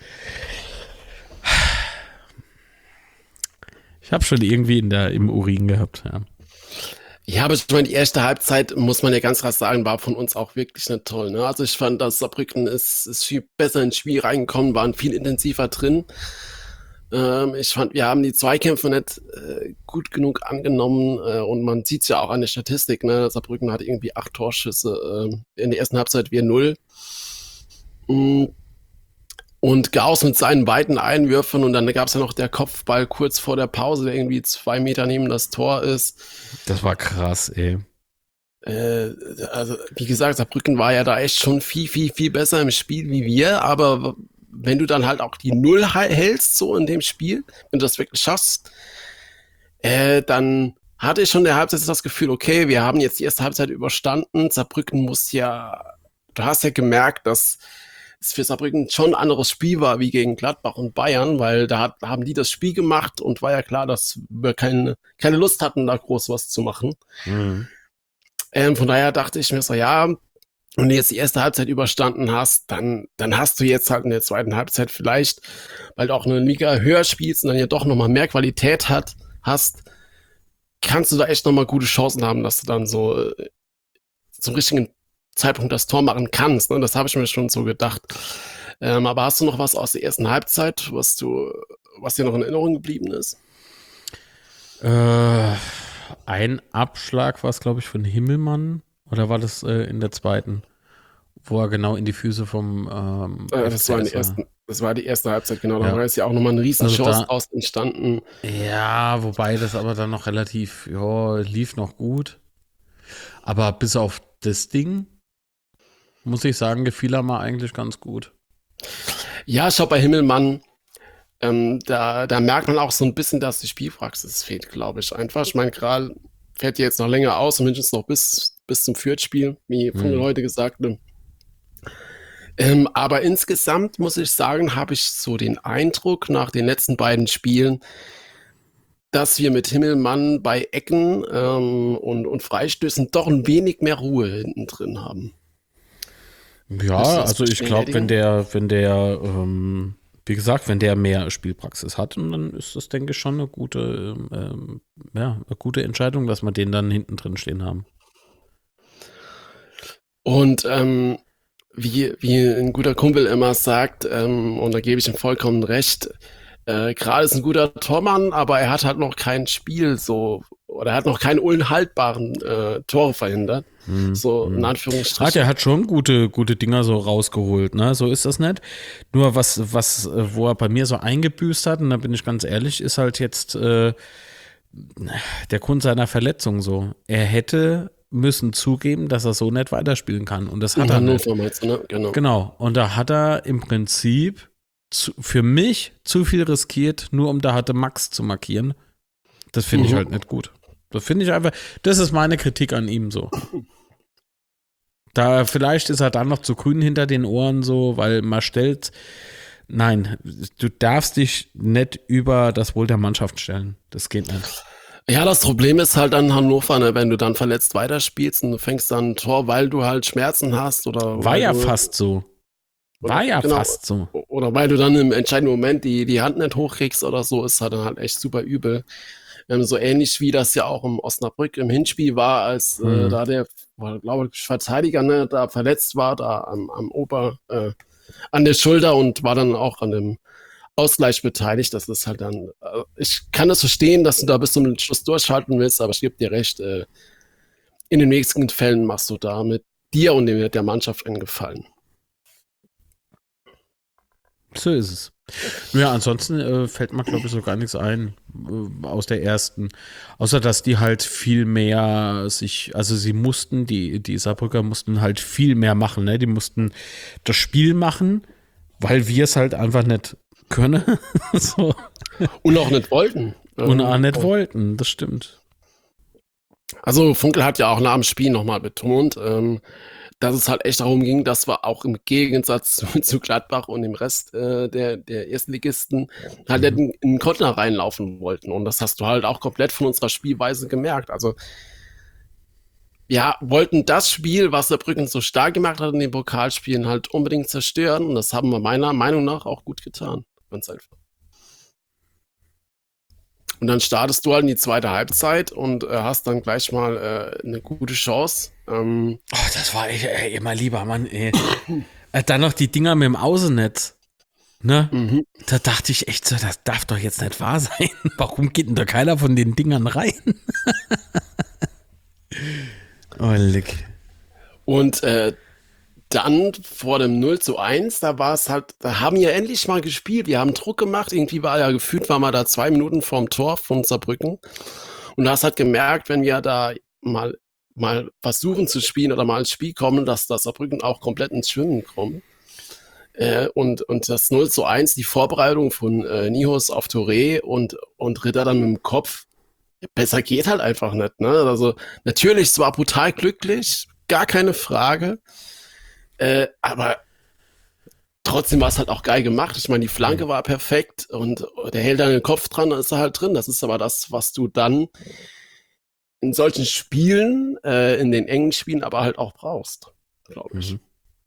im Urin gehabt, ja. Ja, aber ich meine, die erste Halbzeit, muss man ja ganz klar sagen, war von uns auch wirklich nicht toll. Ne? Also ich fand, dass Saarbrücken ist viel besser ins Spiel reingekommen, waren viel intensiver drin. Ich fand, wir haben die Zweikämpfe nicht gut genug angenommen und man sieht es ja auch an der Statistik. Ne? Saarbrücken hat irgendwie 8 Torschüsse, in der ersten Halbzeit wir 0. Und Gauss mit seinen weiten Einwürfen und dann gab es ja noch der Kopfball kurz vor der Pause, der irgendwie 2 Meter neben das Tor ist. Das war krass, ey. Also wie gesagt, Saarbrücken war ja da echt schon viel besser im Spiel wie wir, aber wenn du dann halt auch die Null hältst so in dem Spiel, wenn du das wirklich schaffst, dann hatte ich schon in der Halbzeit das Gefühl, okay, wir haben jetzt die erste Halbzeit überstanden, Saarbrücken du hast ja gemerkt, dass es für Saarbrücken schon ein anderes Spiel war wie gegen Gladbach und Bayern, weil da haben die das Spiel gemacht und war ja klar, dass wir keine Lust hatten, da groß was zu machen. Von daher dachte ich mir so, ja, wenn du jetzt die erste Halbzeit überstanden hast, dann hast du jetzt halt in der zweiten Halbzeit vielleicht, weil du auch eine Liga höher spielst und dann ja doch nochmal mehr Qualität hast, kannst du da echt nochmal gute Chancen haben, dass du dann so zum richtigen Zeitpunkt das Tor machen kannst. Ne? Das habe ich mir schon so gedacht. Aber hast du noch was aus der ersten Halbzeit, was dir noch in Erinnerung geblieben ist? Ein Abschlag war es, glaube ich, von Himmelmann. Oder war das in der zweiten? Wo er genau in die Füße vom das war die erste Halbzeit, genau. Da war jetzt ja auch nochmal eine riesen Chance aus entstanden. Ja, wobei das aber dann noch relativ, lief noch gut. Aber bis auf das Ding, muss ich sagen, gefiel er mal eigentlich ganz gut. Ja, schau, bei Himmelmann, da merkt man auch so ein bisschen, dass die Spielpraxis fehlt, glaube ich. Einfach, ich meine, gerade fällt jetzt noch länger aus und mindestens noch bis zum Fürth-Spiel, wie von heute gesagt. Ne? Aber insgesamt muss ich sagen, habe ich so den Eindruck nach den letzten beiden Spielen, dass wir mit Himmelmann bei Ecken und Freistößen doch ein wenig mehr Ruhe hinten drin haben. Ja, also ich glaube, wenn der, wie gesagt, wenn der mehr Spielpraxis hat, dann ist das, denke ich, schon eine gute, eine gute Entscheidung, dass wir den dann hinten drin stehen haben. Und wie ein guter Kumpel immer sagt, und da gebe ich ihm vollkommen recht, gerade ist ein guter Tormann, aber er hat halt noch kein Spiel so, oder er hat noch keine unhaltbaren Tore verhindert. So in Anführungsstrichen. Er hat schon gute Dinger so rausgeholt, ne? So ist das nicht. Nur wo er bei mir so eingebüßt hat, und da bin ich ganz ehrlich, ist halt jetzt der Grund seiner Verletzung so. Er hätte müssen zugeben, dass er so nicht weiterspielen kann. Und das hat er nicht. Ne? Genau. Und da hat er im Prinzip für mich zu viel riskiert, nur um da hatte Max zu markieren. Das finde ich halt nicht gut. Das finde ich einfach, das ist meine Kritik an ihm so. Da vielleicht ist er dann noch zu grün hinter den Ohren so, weil man nein, du darfst dich nicht über das Wohl der Mannschaft stellen. Das geht nicht. Ja, das Problem ist halt an Hannover, ne, wenn du dann verletzt weiterspielst und du fängst dann ein Tor, weil du halt Schmerzen hast oder. War ja fast so. Fast so. Oder weil du dann im entscheidenden Moment die Hand nicht hochkriegst oder so, ist halt dann halt echt super übel. So ähnlich wie das ja auch im Osnabrück im Hinspiel war, als da der, glaube ich, Verteidiger, ne, da verletzt war, da an der Schulter und war dann auch an dem Ausgleich beteiligt. Das ist halt dann, ich kann das verstehen, dass du da bis zum Schluss durchhalten willst, aber ich gebe dir recht, in den nächsten Fällen machst du da mit dir und der Mannschaft einen Gefallen. So ist es. Ja, ansonsten fällt mir, glaube ich, so gar nichts ein aus der ersten. Außer, dass die halt viel mehr sie mussten, die Saarbrücker mussten halt viel mehr machen, ne? Die mussten das Spiel machen, weil wir es halt einfach nicht können. So. Und auch nicht wollten. Und auch nicht wollten, das stimmt. Also Funkel hat ja auch nach dem Spiel nochmal betont, dass es halt echt darum ging, dass wir auch im Gegensatz zu Gladbach und dem Rest der Erstligisten halt in den Konter reinlaufen wollten. Und das hast du halt auch komplett von unserer Spielweise gemerkt. Also ja, wollten das Spiel, was Saarbrücken so stark gemacht hat in den Pokalspielen, halt unbedingt zerstören. Und das haben wir meiner Meinung nach auch gut getan. Ganz einfach. Und dann startest du halt in die zweite Halbzeit und hast dann gleich mal eine gute Chance. Das war immer lieber, Mann. Ey. Dann noch die Dinger mit dem Außennetz. Ne? Da dachte ich echt so, das darf doch jetzt nicht wahr sein. Warum geht denn da keiner von den Dingern rein? Oh, Lick. Und dann vor dem 0:1, da war es halt, da haben wir endlich mal gespielt, wir haben Druck gemacht, irgendwie war ja gefühlt, war man da 2 Minuten vorm Tor von Saarbrücken und da hast halt gemerkt, wenn wir da mal versuchen zu spielen oder mal ins Spiel kommen, dass das Saarbrücken auch komplett ins Schwimmen kommt. Und das 0:1, die Vorbereitung von Nihus auf Touré und Ritter dann mit dem Kopf, besser geht halt einfach nicht, ne? Also natürlich, es war brutal glücklich, gar keine Frage, aber trotzdem war es halt auch geil gemacht. Ich meine, die Flanke war perfekt und der hält dann den Kopf dran, dann ist er halt drin. Das ist aber das, was du dann in solchen Spielen, in den engen Spielen, aber halt auch brauchst, glaube ich.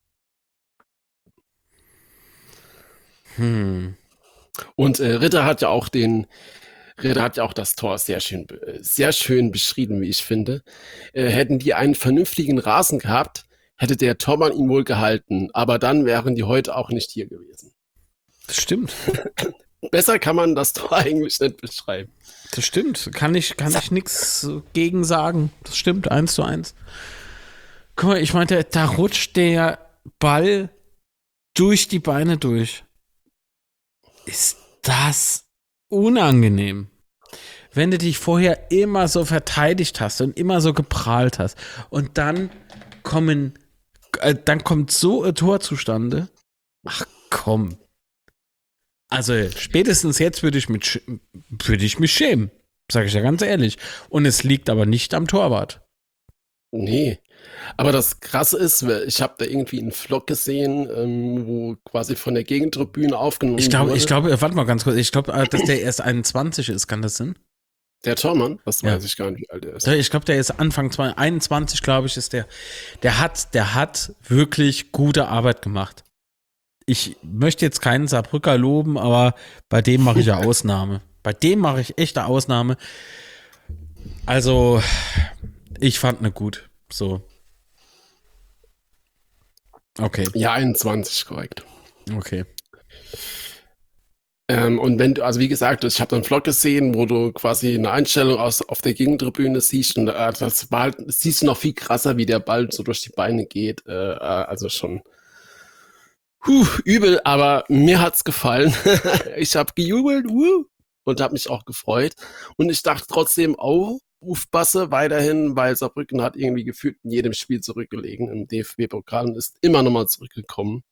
Und Ritter hat ja auch das Tor sehr schön beschrieben, wie ich finde. Hätten die einen vernünftigen Rasen gehabt, hätte der Tormann ihn wohl gehalten. Aber dann wären die heute auch nicht hier gewesen. Das stimmt. Besser kann man das Tor eigentlich nicht beschreiben. Das stimmt. Kann ich nichts gegen sagen. Das stimmt, 1:1. Guck mal, ich meinte, da rutscht der Ball durch die Beine durch. Ist das unangenehm. Wenn du dich vorher immer so verteidigt hast und immer so geprahlt hast und dann kommt so ein Tor zustande. Ach komm. Also spätestens jetzt würde ich mich schämen. Sage ich ja ganz ehrlich. Und es liegt aber nicht am Torwart. Nee. Aber das Krasse ist, ich habe da irgendwie einen Vlog gesehen, wo quasi von der Gegentribüne aufgenommen Ich wurde. glaube, warte mal ganz kurz. Ich glaube, dass der erst 21 ist. Kann das sein? Der Tormann, das Ja. weiß ich gar nicht, wie alt er ist. Ich glaube, der ist Anfang 21, glaube ich, ist der. Der hat wirklich gute Arbeit gemacht. Ich möchte jetzt keinen Saarbrücker loben, aber bei dem mache ich ja Ausnahme. Bei dem mache ich echte Ausnahme. Also, ich fand ne gut. So. Okay. Ja, 21, korrekt. Okay. Und wenn du, also wie gesagt, ich habe einen Vlog gesehen, wo du quasi eine Einstellung auf der Gegentribüne siehst und das war halt, das siehst du noch viel krasser, wie der Ball so durch die Beine geht. Also schon übel, aber mir hat's gefallen. Ich habe gejubelt und habe mich auch gefreut. Und ich dachte trotzdem, aufpasse weiterhin, weil Saarbrücken hat irgendwie gefühlt in jedem Spiel zurückgelegen im DFB-Pokal und ist immer nochmal zurückgekommen.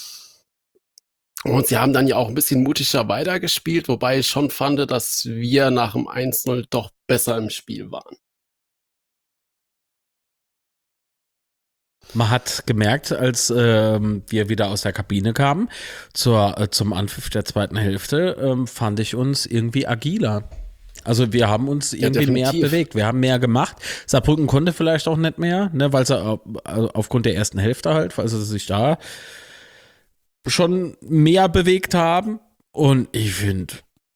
Und sie haben dann ja auch ein bisschen mutiger weitergespielt, wobei ich schon fand, dass wir nach dem 1-0 doch besser im Spiel waren. Man hat gemerkt, als wir wieder aus der Kabine kamen, zum Anpfiff der zweiten Hälfte, fand ich uns irgendwie agiler. Also wir haben uns irgendwie mehr bewegt, wir haben mehr gemacht. Saarbrücken konnte vielleicht auch nicht mehr, ne, weil sie aufgrund der ersten Hälfte halt, weil sie sich da schon mehr bewegt haben. Und ich finde,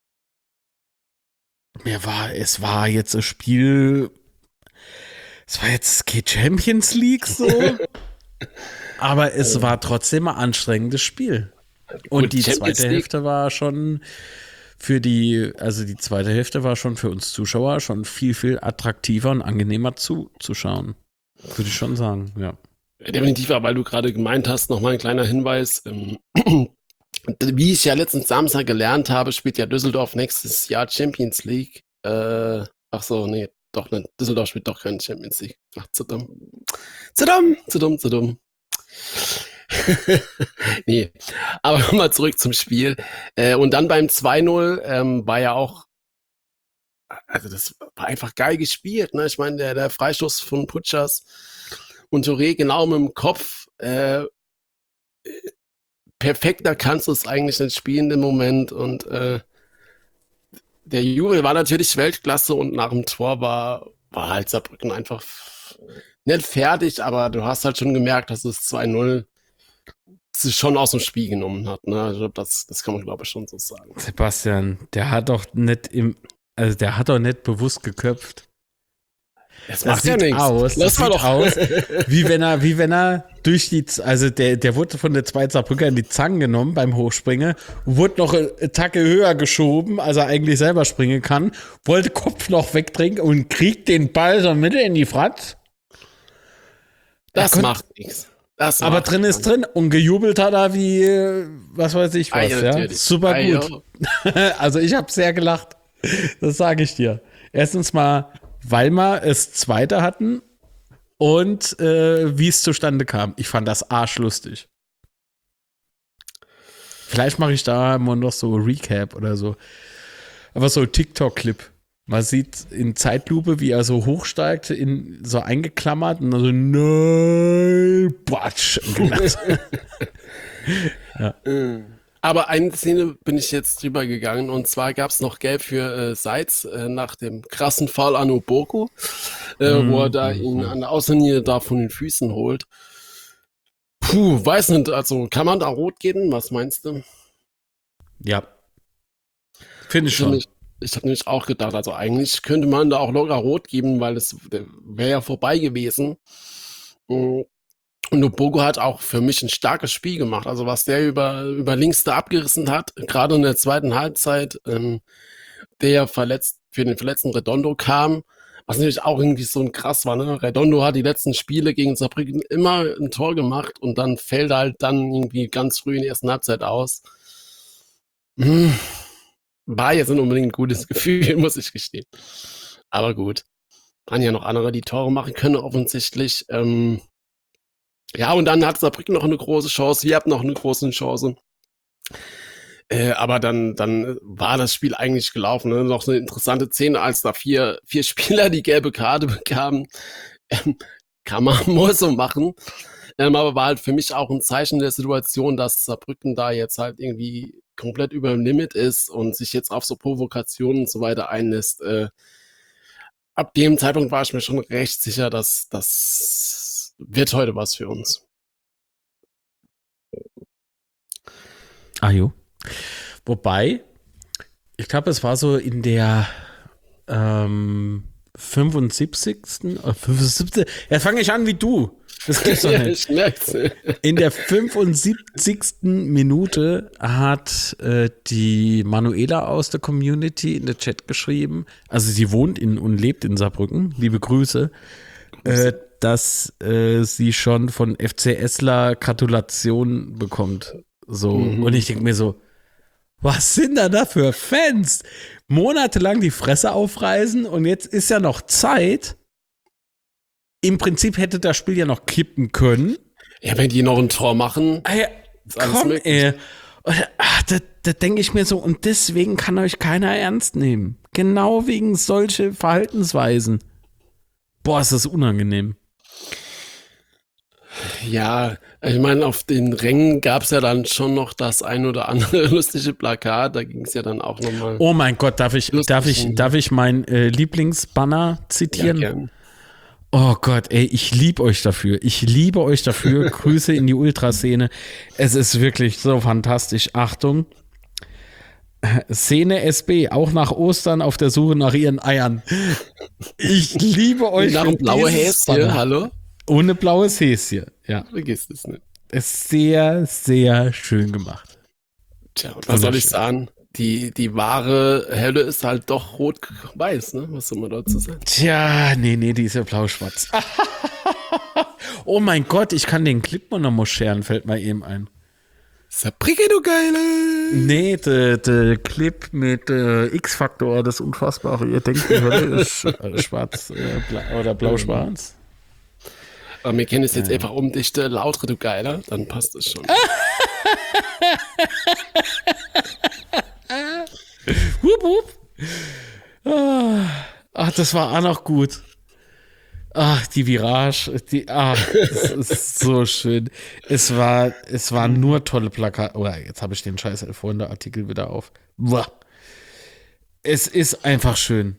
es war jetzt ein Spiel, es war jetzt keine Champions League so, aber es war trotzdem ein anstrengendes Spiel. Und Gut, die Champions zweite Hälfte war schon die zweite Hälfte war schon für uns Zuschauer schon viel, viel attraktiver und angenehmer zuzuschauen. Würde ich schon sagen, ja. Definitiv, aber weil du gerade gemeint hast, nochmal ein kleiner Hinweis. Wie ich ja letzten Samstag gelernt habe, spielt ja Düsseldorf nächstes Jahr Champions League. Ach so, nee, doch nicht. Düsseldorf spielt doch keine Champions League. Ach, zu dumm. Zu dumm, zu dumm, zu dumm. Nee, aber nochmal zurück zum Spiel. Und dann beim 2-0 war ja auch, also das war einfach geil gespielt. Ne? Ich meine, der Freistoß von Putschers und Touré genau mit dem Kopf. Perfekter kannst du es eigentlich nicht spielen im Moment. Und der Jubel war natürlich Weltklasse und nach dem Tor war halt Saarbrücken einfach nicht fertig, aber du hast halt schon gemerkt, dass es 2-0 sich schon aus dem Spiel genommen hat. Ne? Also das kann man, glaube ich, schon so sagen. Sebastian, der hat doch nicht bewusst geköpft. Das macht ja nichts. Das sieht aus, wie wenn er durch der wurde von der zweiten Saarbrücker in die Zangen genommen beim Hochspringen, wurde noch eine Tacke höher geschoben, als er eigentlich selber springen kann, wollte Kopf noch wegdrängen und kriegt den Ball so mittel in die Fratz. Das macht nichts. Aber drin ist drin und gejubelt hat er wie, was weiß ich was, ja. Super gut. Also ich habe sehr gelacht. Das sage ich dir. Erstens mal, weil wir es Zweite hatten und wie es zustande kam. Ich fand das arschlustig. Vielleicht mache ich da mal noch so Recap oder so. Aber so ein TikTok-Clip. Man sieht in Zeitlupe, wie er so hochsteigt, so eingeklammert und dann so, nein, Batsch. Ja. Aber eine Szene bin ich jetzt drüber gegangen und zwar gab es noch Gelb für Seitz nach dem krassen Foul an Oboko, wo er da ihn an der Außenlinie da von den Füßen holt. Puh, weiß nicht, also kann man da rot geben? Was meinst du? Ja. Finde ich schon. Ich habe nämlich auch gedacht, also eigentlich könnte man da auch locker rot geben, weil es wäre ja vorbei gewesen. Und Oboko hat auch für mich ein starkes Spiel gemacht. Also was der über links da abgerissen hat, gerade in der zweiten Halbzeit, der ja für den verletzten Redondo kam, was natürlich auch irgendwie so ein krass war. Ne? Redondo hat die letzten Spiele gegen Saarbrücken immer ein Tor gemacht und dann fällt er halt dann irgendwie ganz früh in der ersten Halbzeit aus. War jetzt nicht unbedingt ein gutes Gefühl, muss ich gestehen. Aber gut. Waren ja noch andere, die Tore machen können, offensichtlich. Ja, und dann hat Saarbrücken noch eine große Chance. Wir hatten noch eine große Chance. Aber dann war das Spiel eigentlich gelaufen. Ne? Noch so eine interessante Szene, als da vier Spieler die gelbe Karte bekamen. Ähm, Kann man wohl so machen. Aber war halt für mich auch ein Zeichen der Situation, dass Saarbrücken da jetzt halt irgendwie komplett über dem Limit ist und sich jetzt auf so Provokationen und so weiter einlässt. Ab dem Zeitpunkt war ich mir schon recht sicher, dass das wird heute was für uns. Ah jo. Wobei, ich glaube, es war so in der 75. 75. Jetzt fange ich an wie du. Das gibt's doch nicht. Ich merk's. In der 75. Minute hat die Manuela aus der Community in der Chat geschrieben, also sie wohnt und lebt in Saarbrücken, liebe Grüße, dass sie schon von FCSler Gratulation bekommt. So. Und ich denke mir so, was sind da für Fans? Monatelang die Fresse aufreißen und jetzt ist ja noch Zeit. Im Prinzip hätte das Spiel ja noch kippen können. Ja, wenn die noch ein Tor machen, ist alles komm, möglich. Da denke ich mir so, und deswegen kann euch keiner ernst nehmen. Genau wegen solche Verhaltensweisen. Boah, ist das unangenehm. Ja, ich meine, auf den Rängen gab es ja dann schon noch das ein oder andere lustige Plakat. Da ging es ja dann auch nochmal. Oh mein Gott, darf ich mein Lieblingsbanner zitieren? Ja, gern. Oh Gott, ey, ich liebe euch dafür. Ich liebe euch dafür. Grüße in die Ultraszene. Es ist wirklich so fantastisch. Achtung. Szene SB, auch nach Ostern auf der Suche nach ihren Eiern. Ich liebe euch. Nach einem blauen Häschen, hallo? Ohne blaues Häschen, ja. Vergiss es nicht. Ist sehr, sehr schön gemacht. Tja, und was soll ich sagen? Die wahre Hölle ist halt doch rot-weiß, ne? Was soll man dazu sagen? Tja, nee, die ist ja blau-schwarz. Oh mein Gott, ich kann den Clip noch mal scheren, fällt mir eben ein. Sabrina, du Geile! Nee, der Clip mit X-Faktor, das Unfassbare. Ihr denkt, die Hölle ist schwarz oder blau-schwarz. Aber wir kennen es jetzt einfach umdichte, lautere, du Geiler, dann passt es schon. Hup, hup. Ach, das war auch noch gut. Ach, die Virage, das ist so schön. Es war nur tolle Plakate. Oh, jetzt habe ich den scheiß Elf-Freunde-Artikel wieder auf. Boah. Es ist einfach schön.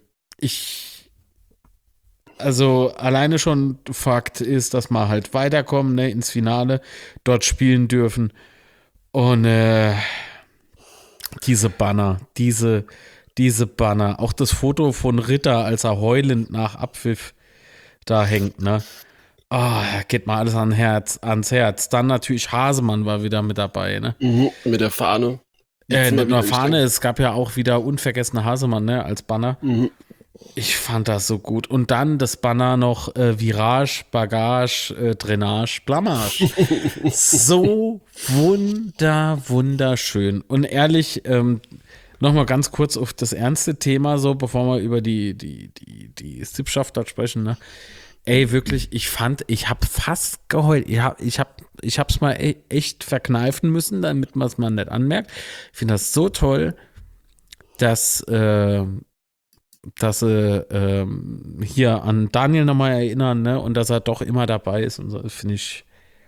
Also alleine schon Fakt ist, dass wir halt weiterkommen, ne, ins Finale, dort spielen dürfen. Und diese Banner, diese Banner, auch das Foto von Ritter, als er heulend nach Abpfiff da hängt, ne? Geht mal alles ans Herz. Dann natürlich Hasemann war wieder mit dabei, ne? Mit der Fahne. Mit einer Fahne, es gab ja auch wieder unvergessene Hasemann, ne, als Banner. Ich fand das so gut. Und dann das Banner noch Virage, Bagage, Drainage, Blamage. So wunderschön. Und ehrlich, nochmal ganz kurz auf das ernste Thema, so bevor wir über die Sippschaft dort sprechen, ne? Ey, wirklich, ich habe fast geheult. Ich hab's mal echt verkneifen müssen, damit man es mal nicht anmerkt. Ich finde das so toll, dass sie hier an Daniel nochmal erinnern, ne? Und dass er doch immer dabei ist und so, finde ich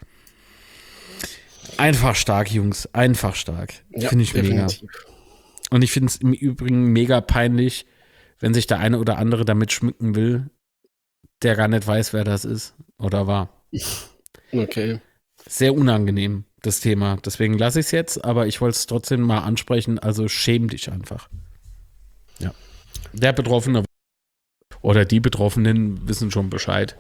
einfach stark, Jungs. Einfach stark. Ja, finde ich definitiv. Mega. Und ich finde es im Übrigen mega peinlich, wenn sich der eine oder andere damit schmücken will, der gar nicht weiß, wer das ist oder war. Okay. Sehr unangenehm, das Thema. Deswegen lasse ich es jetzt, aber ich wollte es trotzdem mal ansprechen. Also schäm dich einfach. Ja. Der Betroffene oder die Betroffenen wissen schon Bescheid.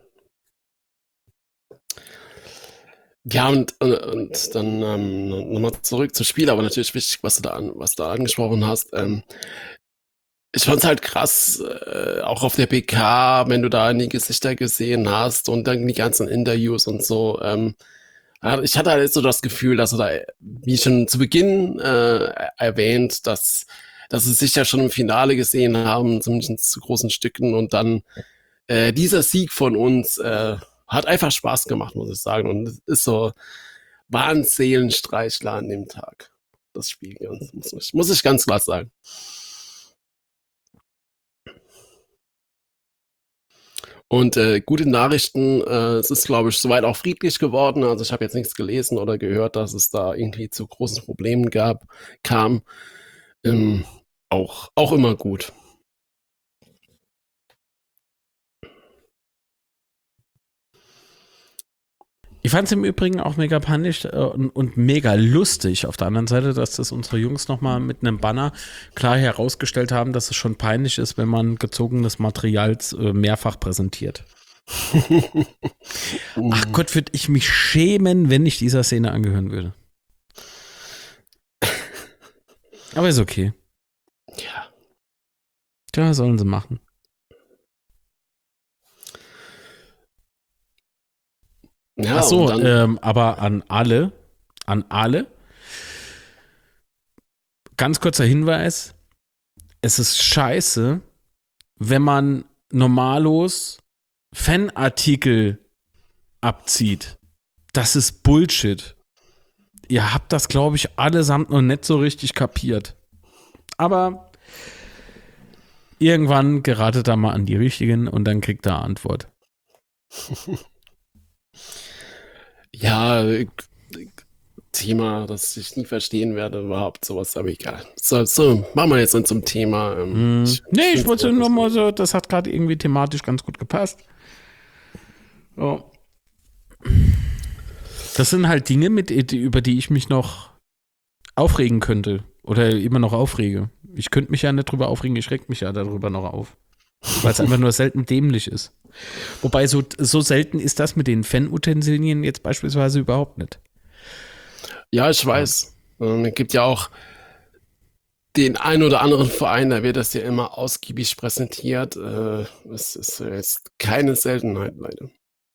Ja, und dann nochmal zurück zum Spiel, aber natürlich wichtig, was du da angesprochen hast. Ich fand's halt krass, auch auf der PK, wenn du da die Gesichter gesehen hast und dann die ganzen Interviews und so. Ich hatte halt so das Gefühl, dass du da, wie schon zu Beginn erwähnt, dass sie sich ja schon im Finale gesehen haben, zumindest zu großen Stücken. Und dann dieser Sieg von uns hat einfach Spaß gemacht, muss ich sagen. Und es ist so, war ein Seelenstreichler an dem Tag. das Spiel. Muss ich ganz klar sagen. Und gute Nachrichten, es ist, glaube ich, soweit auch friedlich geworden. Also ich habe jetzt nichts gelesen oder gehört, dass es da irgendwie zu großen Problemen kam. Auch immer gut. Ich fand es im Übrigen auch mega peinlich und mega lustig auf der anderen Seite, dass das unsere Jungs nochmal mit einem Banner klar herausgestellt haben, dass es schon peinlich ist, wenn man gezogenes Material mehrfach präsentiert. Ach Gott, würde ich mich schämen, wenn ich dieser Szene angehören würde. Aber ist okay. Ja. Ja, sollen sie machen. Ja, ach so, aber an alle, ganz kurzer Hinweis, es ist scheiße, wenn man normalos Fanartikel abzieht. Das ist Bullshit. Ihr habt das, glaube ich, allesamt noch nicht so richtig kapiert. Aber irgendwann geratet da mal an die Richtigen und dann kriegt er Antwort. Ja, Thema, das ich nie verstehen werde, überhaupt sowas, aber egal. So, machen wir jetzt dann zum Thema. Ich wollte nur mal so, das hat gerade irgendwie thematisch ganz gut gepasst. Oh. Das sind halt Dinge, über die ich mich noch aufregen könnte oder immer noch aufrege. Ich könnte mich ja nicht drüber aufregen, ich reg mich ja darüber noch auf. Weil es einfach nur selten dämlich ist. Wobei so selten ist das mit den Fan-Utensilien jetzt beispielsweise überhaupt nicht. Ja, ich weiß. Es gibt ja auch den einen oder anderen Verein, da wird das ja immer ausgiebig präsentiert. Es ist jetzt keine Seltenheit, leider.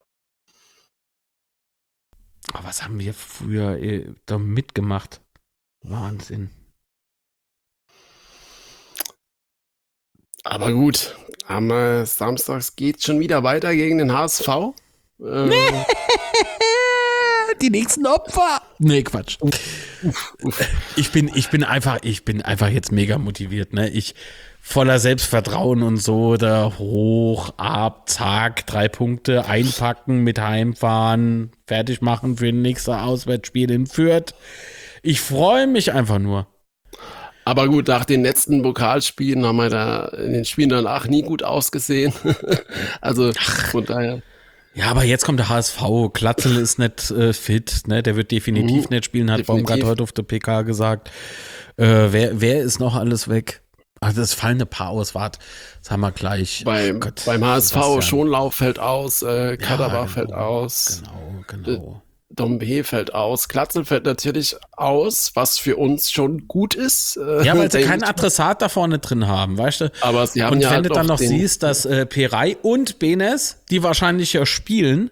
Aber was haben wir früher da mitgemacht? Wahnsinn. Aber gut, am Samstags geht schon wieder weiter gegen den HSV. Die nächsten Opfer. Nee, Quatsch. Ich bin einfach jetzt mega motiviert, ne? Voller Selbstvertrauen und so, da hoch, ab, zack, 3 Punkte, einpacken, mit heimfahren, fertig machen für ein nächstes Auswärtsspiel in Fürth. Ich freue mich einfach nur. Aber gut, nach den letzten Pokalspielen haben wir da in den Spielen danach nie gut ausgesehen. Also von daher. Ja, aber jetzt kommt der HSV. Glatzel ist nicht fit, ne? Der wird definitiv nicht spielen, hat Baumgart heute auf der PK gesagt. Wer ist noch alles weg? Also es fallen ein paar aus, das haben wir gleich. Beim HSV Schonlauf fällt aus, Kaderbach fällt aus. Genau. Dombe fällt aus, Glatzel fällt natürlich aus, was für uns schon gut ist. Ja, weil sie keinen Adressat da vorne drin haben, weißt du? Aber sie haben und ja wenn du dann noch siehst, dass Perey und Benes, die wahrscheinlich ja spielen,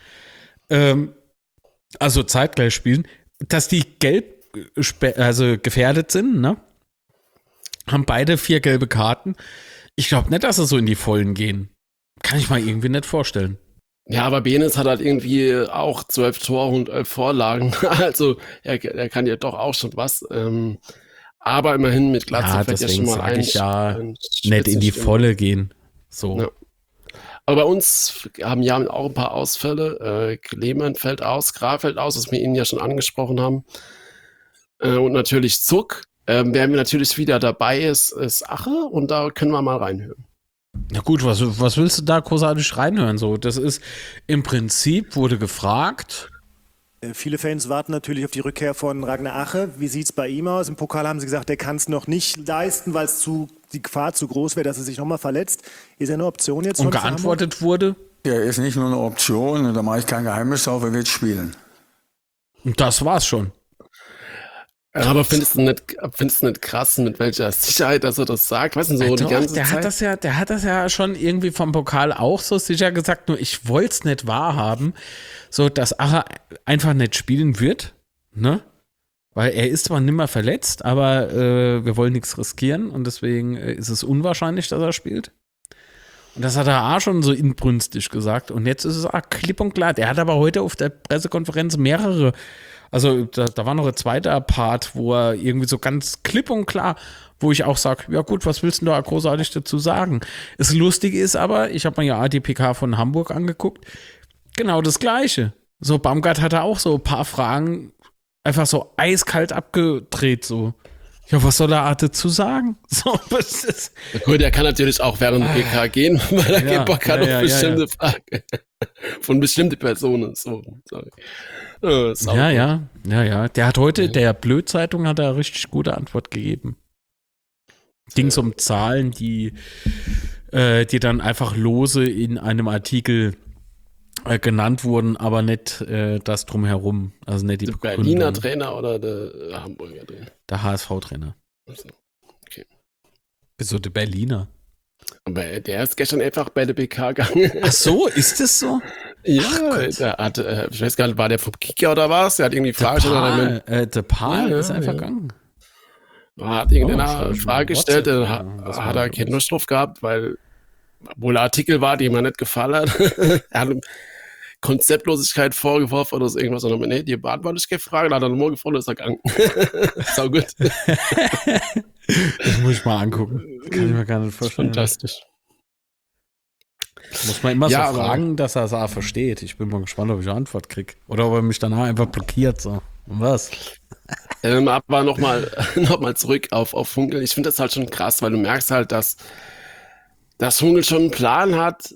also zeitgleich spielen, dass die gefährdet sind, ne? Haben beide 4 gelbe Karten. Ich glaube nicht, dass sie so in die Vollen gehen. Kann ich mal irgendwie nicht vorstellen. Ja, aber Benes hat halt irgendwie auch 12 Tore und 11 Vorlagen. Also er kann ja doch auch schon was. Aber immerhin mit Glatzel fällt ja schon mal ein nicht in die Volle gehen. So. Ja. Aber bei uns haben ja auch ein paar Ausfälle. Clement fällt aus, Graf fällt aus, was wir Ihnen ja schon angesprochen haben. Und natürlich Zuck. Wer natürlich wieder dabei ist Ache. Und da können wir mal reinhören. Na gut, was willst du da großartig reinhören? So, das ist im Prinzip, wurde gefragt. Viele Fans warten natürlich auf die Rückkehr von Ragnar Ache. Wie sieht es bei ihm aus? Im Pokal haben sie gesagt, er kann es noch nicht leisten, weil die Gefahr zu groß wäre, dass er sich nochmal verletzt. Ist er eine Option jetzt? Und geantwortet wurde? Er ist nicht nur eine Option, da mache ich kein Geheimnis drauf, er wird spielen. Und das war's schon. Aber findest du nicht krass, mit welcher Sicherheit, dass er das sagt? Weißt du, so die ganze Zeit? Der hat das ja schon irgendwie vom Pokal auch so sicher gesagt, nur ich wollte es nicht wahrhaben, so dass Ache einfach nicht spielen wird, ne? Weil er ist zwar nimmer verletzt, aber wir wollen nichts riskieren und deswegen ist es unwahrscheinlich, dass er spielt. Und das hat er auch schon so inbrünstig gesagt. Und jetzt ist es auch klipp und klar. Der hat aber heute auf der Pressekonferenz mehrere, also da war noch ein zweiter Part, wo er irgendwie so ganz klipp und klar, wo ich auch sage, ja gut, was willst du da großartig dazu sagen? Das Lustige ist aber, ich habe mir ja die PK von Hamburg angeguckt, genau das Gleiche. So, Baumgart hatte auch so ein paar Fragen einfach so eiskalt abgedreht, so. Ja, was soll er dazu sagen? So, was ist Gut, er kann natürlich auch während der PK gehen, weil er keinen Bock hat auf bestimmte Fragen von bestimmten Personen. So, sorry. Ja. Der hat heute, der Blöd-Zeitung hat er richtig gute Antwort gegeben. Ging um Zahlen, die dann einfach lose in einem Artikel genannt wurden, aber nicht das drumherum. Also nicht die der Begründung. Berliner Trainer oder der Hamburger Trainer? Der HSV-Trainer. Also, okay. Wieso der Berliner? Aber der ist gestern einfach bei der PK gegangen. Ach so, ist das so? Ja, der hat, ich weiß gar nicht, war der vom Kicker oder was? Der hat irgendwie Fragestellung. Der Paar Ja, ist einfach ja. gegangen. Hat irgendeine Oh, Frage gestellt, hat er keine Lust drauf gehabt, weil wohl ein Artikel war, dem er nicht gefallen hat. Er hat ihm Konzeptlosigkeit vorgeworfen oder so irgendwas. Und dann, nee, die beantworte ich keine Frage. Dann hat er nochmal gefragt und ist er gegangen. Sau gut. Das muss ich mal angucken. Kann ich mir gar nicht vorstellen. Fantastisch. Muss man immer Ja, so aber- fragen, dass er es auch versteht. Ich bin mal gespannt, ob ich eine Antwort kriege. Oder ob er mich danach einfach blockiert. So. Und was? Aber nochmal zurück auf Funkel. Ich finde das halt schon krass, weil du merkst halt, dass Funkel schon einen Plan hat,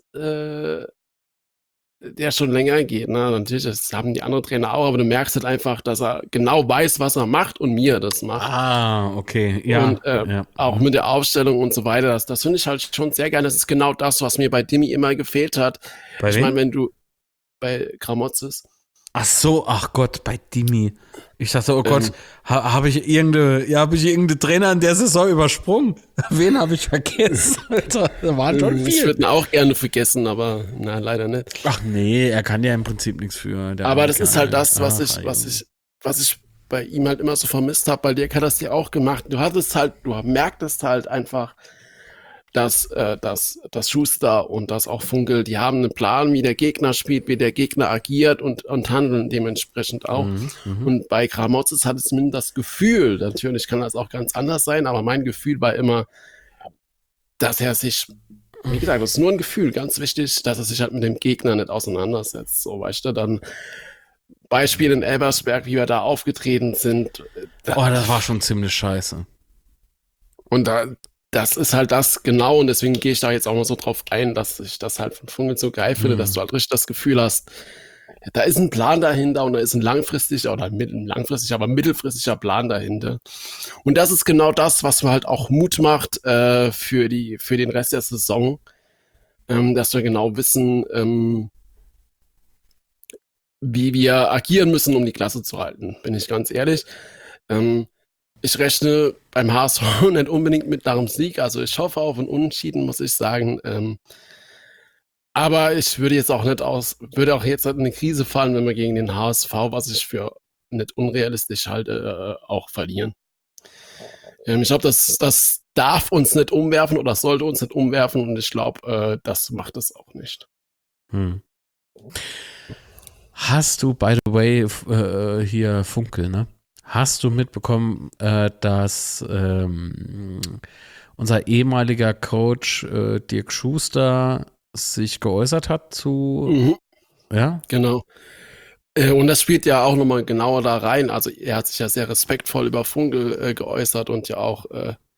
der schon länger geht. Ne? Natürlich, das haben die anderen Trainer auch, aber du merkst halt einfach, dass er genau weiß, was er macht und mir das macht. Ah, okay. Ja. Und ja. auch mit der Aufstellung und so weiter. Das finde ich halt schon sehr geil. Das ist genau das, was mir bei Dimi immer gefehlt hat. Bei Ich wem? meine, wenn du bei Gramotzes, Ach so, ach Gott, bei Dimi. Ich dachte, oh Gott, habe ich irgendeinen Trainer in der Saison übersprungen? Wen habe ich vergessen? Alter, da waren schon ich viele. würde ihn auch gerne vergessen, aber na, leider nicht. Ach nee, er kann ja im Prinzip nichts für. Der Aber das ist halt Amerikaner. das, was ich bei ihm halt immer so vermisst habe. Bei dir hat das ja auch gemacht. Du merktest halt einfach, dass Schuster und dass auch Funkel, die haben einen Plan, wie der Gegner spielt, wie der Gegner agiert und handeln dementsprechend auch. Und bei Gramotzes hatte ich zumindest das Gefühl, natürlich kann das auch ganz anders sein, aber mein Gefühl war immer, dass er sich, wie gesagt, das ist nur ein Gefühl, ganz wichtig, dass er sich halt mit dem Gegner nicht auseinandersetzt. So, weißt du, dann Beispiel in Elversberg, wie wir da aufgetreten sind. Oh, das war schon ziemlich scheiße. Und das ist halt das genau, und deswegen gehe ich da jetzt auch mal so drauf ein, dass ich das halt von Funkel so geil finde, dass du halt richtig das Gefühl hast, da ist ein Plan dahinter und da ist ein langfristiger aber mittelfristiger Plan dahinter. Und das ist genau das, was mir halt auch Mut macht für den Rest der Saison, dass wir genau wissen, wie wir agieren müssen, um die Klasse zu halten, bin ich ganz ehrlich. Ich rechne beim HSV nicht unbedingt mit nach dem Sieg, also ich hoffe auf einen Unentschieden, muss ich sagen. Aber ich würde jetzt auch nicht in eine Krise fallen, wenn wir gegen den HSV, was ich für nicht unrealistisch halte, auch verlieren. Ich glaube, das darf uns nicht umwerfen oder sollte uns nicht umwerfen und ich glaube, das macht es auch nicht. Hast du, by the way, hier Funkel, ne? Hast du mitbekommen, dass unser ehemaliger Coach Dirk Schuster sich geäußert hat zu, ja? Genau. Und das spielt ja auch nochmal genauer da rein. Also er hat sich ja sehr respektvoll über Funkel geäußert und ja auch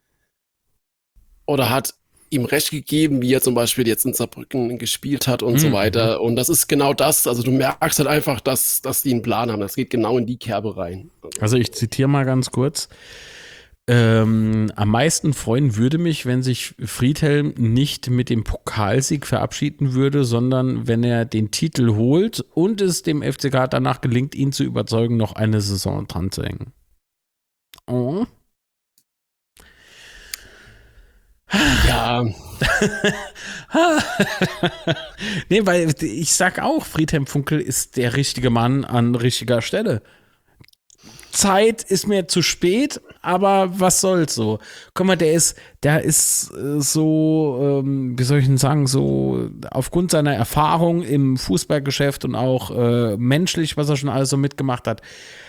oder hat ihm recht gegeben, wie er zum Beispiel jetzt in Saarbrücken gespielt hat und so weiter. Und das ist genau das. Also du merkst halt einfach, dass die einen Plan haben. Das geht genau in die Kerbe rein. Also ich zitiere mal ganz kurz. Am meisten freuen würde mich, wenn sich Friedhelm nicht mit dem Pokalsieg verabschieden würde, sondern wenn er den Titel holt und es dem FCK danach gelingt, ihn zu überzeugen, noch eine Saison dran zu hängen. Oh. Ja, Nee, weil ich sag auch, Friedhelm Funkel ist der richtige Mann an richtiger Stelle. Zeit ist mir zu spät, aber was soll's so. Guck mal, der ist so, wie soll ich denn sagen, so aufgrund seiner Erfahrung im Fußballgeschäft und auch menschlich, was er schon alles so mitgemacht hat,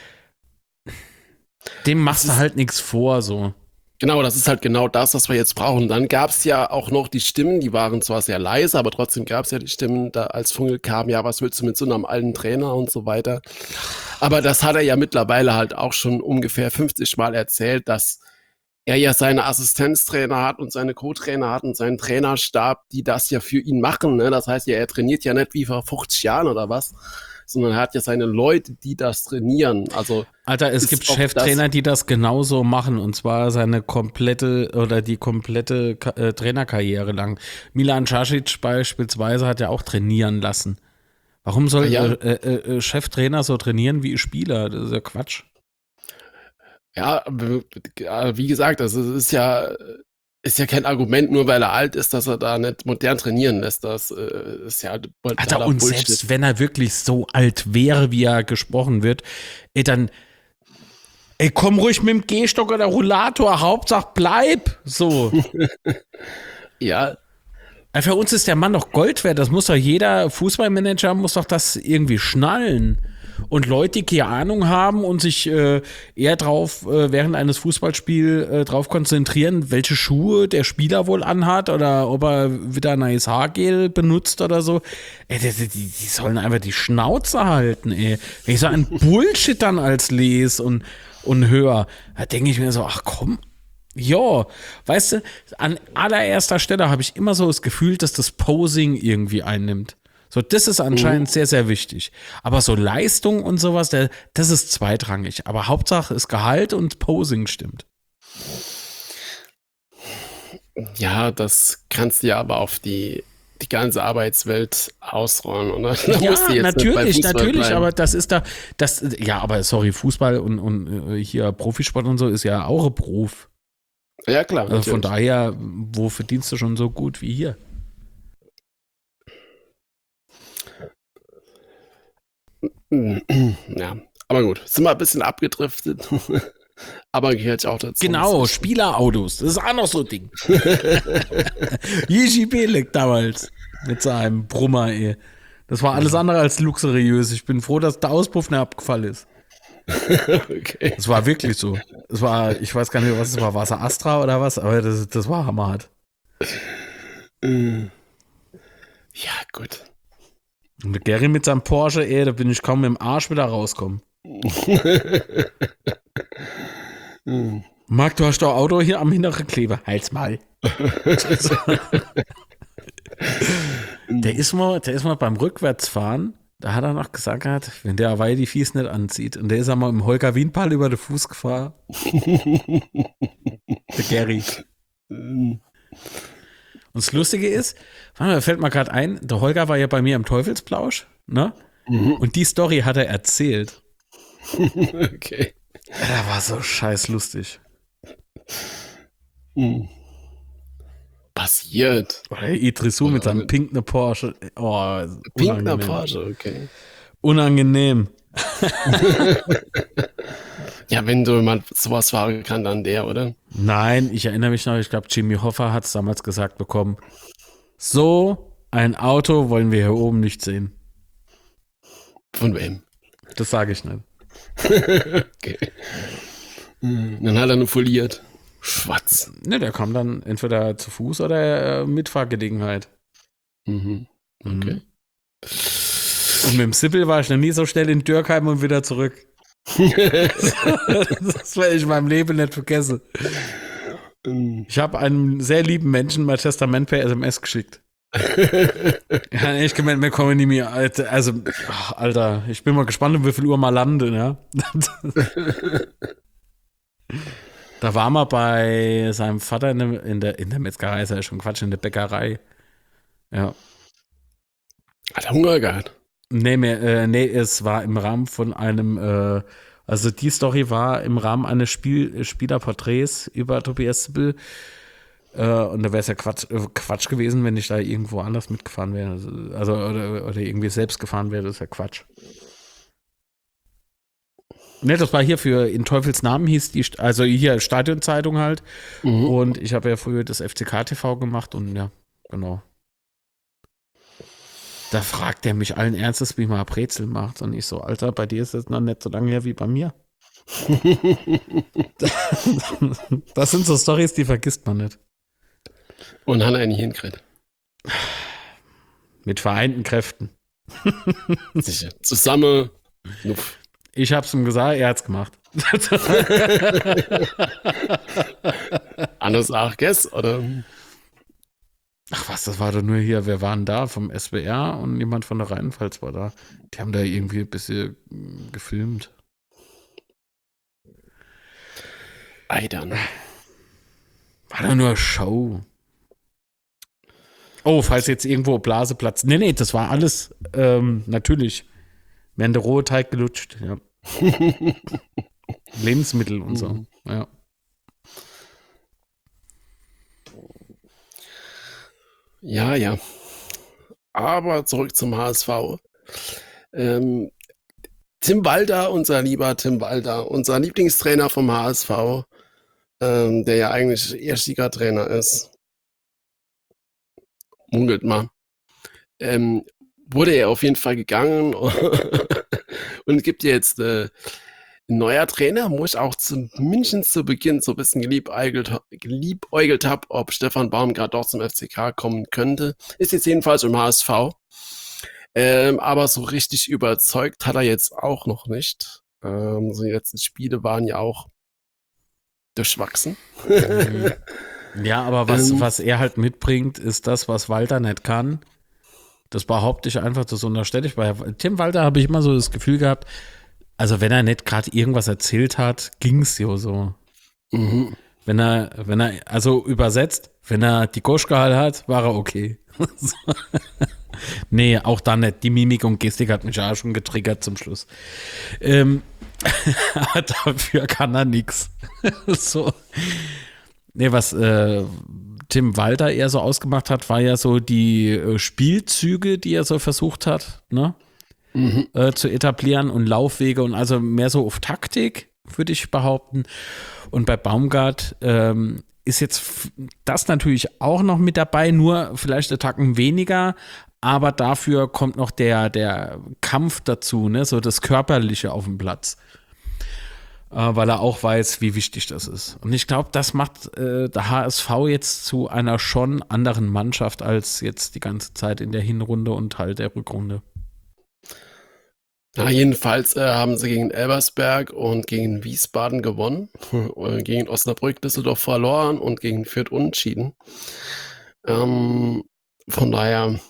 dem machst du halt nichts vor, so. Genau, das ist halt genau das, was wir jetzt brauchen. Dann gab es ja auch noch die Stimmen, die waren zwar sehr leise, aber trotzdem gab es ja die Stimmen, da als Funkel kam, ja, was willst du mit so einem alten Trainer und so weiter. Aber das hat er ja mittlerweile halt auch schon ungefähr 50 Mal erzählt, dass er ja seine Assistenztrainer hat und seine Co-Trainer hat und seinen Trainerstab, die das ja für ihn machen. Ne? Das heißt ja, er trainiert ja nicht wie vor 50 Jahren oder was, sondern er hat ja seine Leute, die das trainieren. Also Alter, es gibt Cheftrainer, die das genauso machen, und zwar seine komplette oder die komplette Trainerkarriere lang. Milan Čačić beispielsweise hat ja auch trainieren lassen. Warum soll Cheftrainer so trainieren wie Spieler? Das ist ja Quatsch. Ja, wie gesagt, also es ist ja kein Argument, nur weil er alt ist, dass er da nicht modern trainieren lässt. Das ist ja Alter, und Bullshit. Selbst wenn er wirklich so alt wäre, wie er gesprochen wird, dann komm ruhig mit dem Gehstock oder Rollator, Hauptsache bleib, so. Ja. Für uns ist der Mann doch Gold wert, das muss doch jeder Fußballmanager, muss doch das irgendwie schnallen. Und Leute, die keine Ahnung haben und sich eher drauf während eines Fußballspiels drauf konzentrieren, welche Schuhe der Spieler wohl anhat oder ob er wieder ein neues Haargel benutzt oder so, die sollen einfach die Schnauze halten, ey. Wenn ich so einen Bullshit dann als lese und höre, da denke ich mir so, ach komm, ja, weißt du, an allererster Stelle habe ich immer so das Gefühl, dass das Posing irgendwie einnimmt. So, das ist anscheinend sehr, sehr wichtig. Aber so Leistung und sowas, das ist zweitrangig. Aber Hauptsache ist Gehalt und Posing stimmt. Ja, das kannst du ja aber auf die ganze Arbeitswelt ausrollen, oder? Ja, natürlich, aber das ist ja, aber sorry, Fußball und hier Profisport und so ist ja auch ein Beruf. Ja, klar. Also von daher, wo verdienst du schon so gut wie hier? Ja, aber gut, sind wir ein bisschen abgedriftet. Aber gehört ja auch dazu. Genau, Spielerautos, das ist auch noch so ein Ding. Jiří Bělek damals mit seinem Brummer, ey. Das war alles andere als luxuriös. Ich bin froh, dass der Auspuff nicht abgefallen ist. Okay. Das war wirklich so. Es war, ich weiß gar nicht, was es war. War es Astra oder was? Aber das war hammerhart. Ja, gut. Und der Gary mit seinem Porsche, ey, da bin ich kaum mit dem Arsch wieder rauskommen. Marc, du hast doch Auto hier am hinteren Kleber. Halt's mal. Der ist mal beim Rückwärtsfahren, da hat er noch gesagt, wenn der Hawaii die Fies nicht anzieht. Und der ist einmal im Holger Wienpal über den Fuß gefahren. Der Gary. Und das Lustige ist, da fällt mir gerade ein, der Holger war ja bei mir im Teufelsplausch, ne? Und die Story hat er erzählt. Okay. Der war so scheiß lustig. Passiert. Oder Idrisu mit seinem pinken Porsche. Oh, pinkner Porsche, okay. Unangenehm. Ja, wenn du mal sowas fahren kann, dann der, oder? Nein, ich erinnere mich noch, ich glaube, Jimmy Hoffa hat es damals gesagt bekommen. So ein Auto wollen wir hier oben nicht sehen. Von wem? Das sage ich nicht. Okay. Dann hat er nur foliert. Schwarz. Ne, der kam dann entweder zu Fuß oder Mitfahrgelegenheit. Mhm. Okay. Und mit dem Sippel war ich noch nie so schnell in Dürkheim und wieder zurück. Das werde ich in meinem Leben nicht vergessen. Ich habe einem sehr lieben Menschen mein Testament per SMS geschickt. Ja, ich gemeint, wir kommen nicht mehr. Also, Alter, ich bin mal gespannt, um wie viel Uhr mal landen, ja. Da war man bei seinem Vater in der Metzgerei, ist ja schon Quatsch, in der Bäckerei. Ja. Hat er Hunger gehabt? Nee, es war im Rahmen von einem, also die Story war im Rahmen eines Spielerporträts über Tobias Sippel. Und da wäre es ja Quatsch gewesen, wenn ich da irgendwo anders mitgefahren wäre. Also, oder irgendwie selbst gefahren wäre, das ist ja Quatsch. Ne, das war hier für In Teufels Namen hieß also hier Stadionzeitung halt. Und ich habe ja früher das FCK-TV gemacht und ja, genau. Da fragt er mich allen Ernstes, wie man Brezel macht. Und ich so, Alter, bei dir ist das noch nicht so lange her wie bei mir. Das sind so Storys, die vergisst man nicht. Und hat einen hinkriegt. Mit vereinten Kräften. Sicher. Zusammen. Nuff. Ich hab's ihm gesagt, er hat's gemacht. Anders auch, guess, oder? Ach was, das war doch nur hier, wir waren da vom SWR und jemand von der Rheinpfalz war da. Die haben da irgendwie ein bisschen gefilmt. Eidern. War doch nur Show. Oh, falls jetzt irgendwo Blase platzt. Nee, das war alles, natürlich. Während der rohe Teig gelutscht, ja. Lebensmittel und so, ja. Ja. Aber zurück zum HSV. Tim Walter, unser lieber Tim Walter, unser Lieblingstrainer vom HSV, der ja eigentlich Erstligatrainer ist, munkelt mal, wurde er auf jeden Fall gegangen und gibt jetzt ein neuer Trainer, wo ich auch zumindest zu Beginn so ein bisschen geliebäugelt habe, ob Stefan Baumgart doch zum FCK kommen könnte. Ist jetzt jedenfalls im HSV. Aber so richtig überzeugt hat er jetzt auch noch nicht. So die letzten Spiele waren ja auch durchwachsen. Ja, aber was er halt mitbringt, ist das, was Walter nicht kann. Das behaupte ich einfach, das unterstelle ich. Bei Tim Walter habe ich immer so das Gefühl gehabt, also wenn er nicht gerade irgendwas erzählt hat, ging es ja so. Mhm. Wenn er, also übersetzt, wenn er die Gosch gehalten hat, war er okay. Nee, auch dann nicht. Die Mimik und Gestik hat mich auch schon getriggert zum Schluss. Aber dafür kann er nichts. So. Nee, was Tim Walter eher so ausgemacht hat, war ja so die Spielzüge, die er so versucht hat, ne? Zu etablieren und Laufwege und also mehr so auf Taktik, würde ich behaupten. Und bei Baumgart ist jetzt das natürlich auch noch mit dabei, nur vielleicht einen Tacken weniger, aber dafür kommt noch der Kampf dazu, ne? So das Körperliche auf dem Platz. Weil er auch weiß, wie wichtig das ist. Und ich glaube, das macht der HSV jetzt zu einer schon anderen Mannschaft als jetzt die ganze Zeit in der Hinrunde und halt der Rückrunde. Ja, jedenfalls haben sie gegen Elversberg und gegen Wiesbaden gewonnen, gegen Osnabrück, Düsseldorf verloren und gegen Fürth unentschieden. Von daher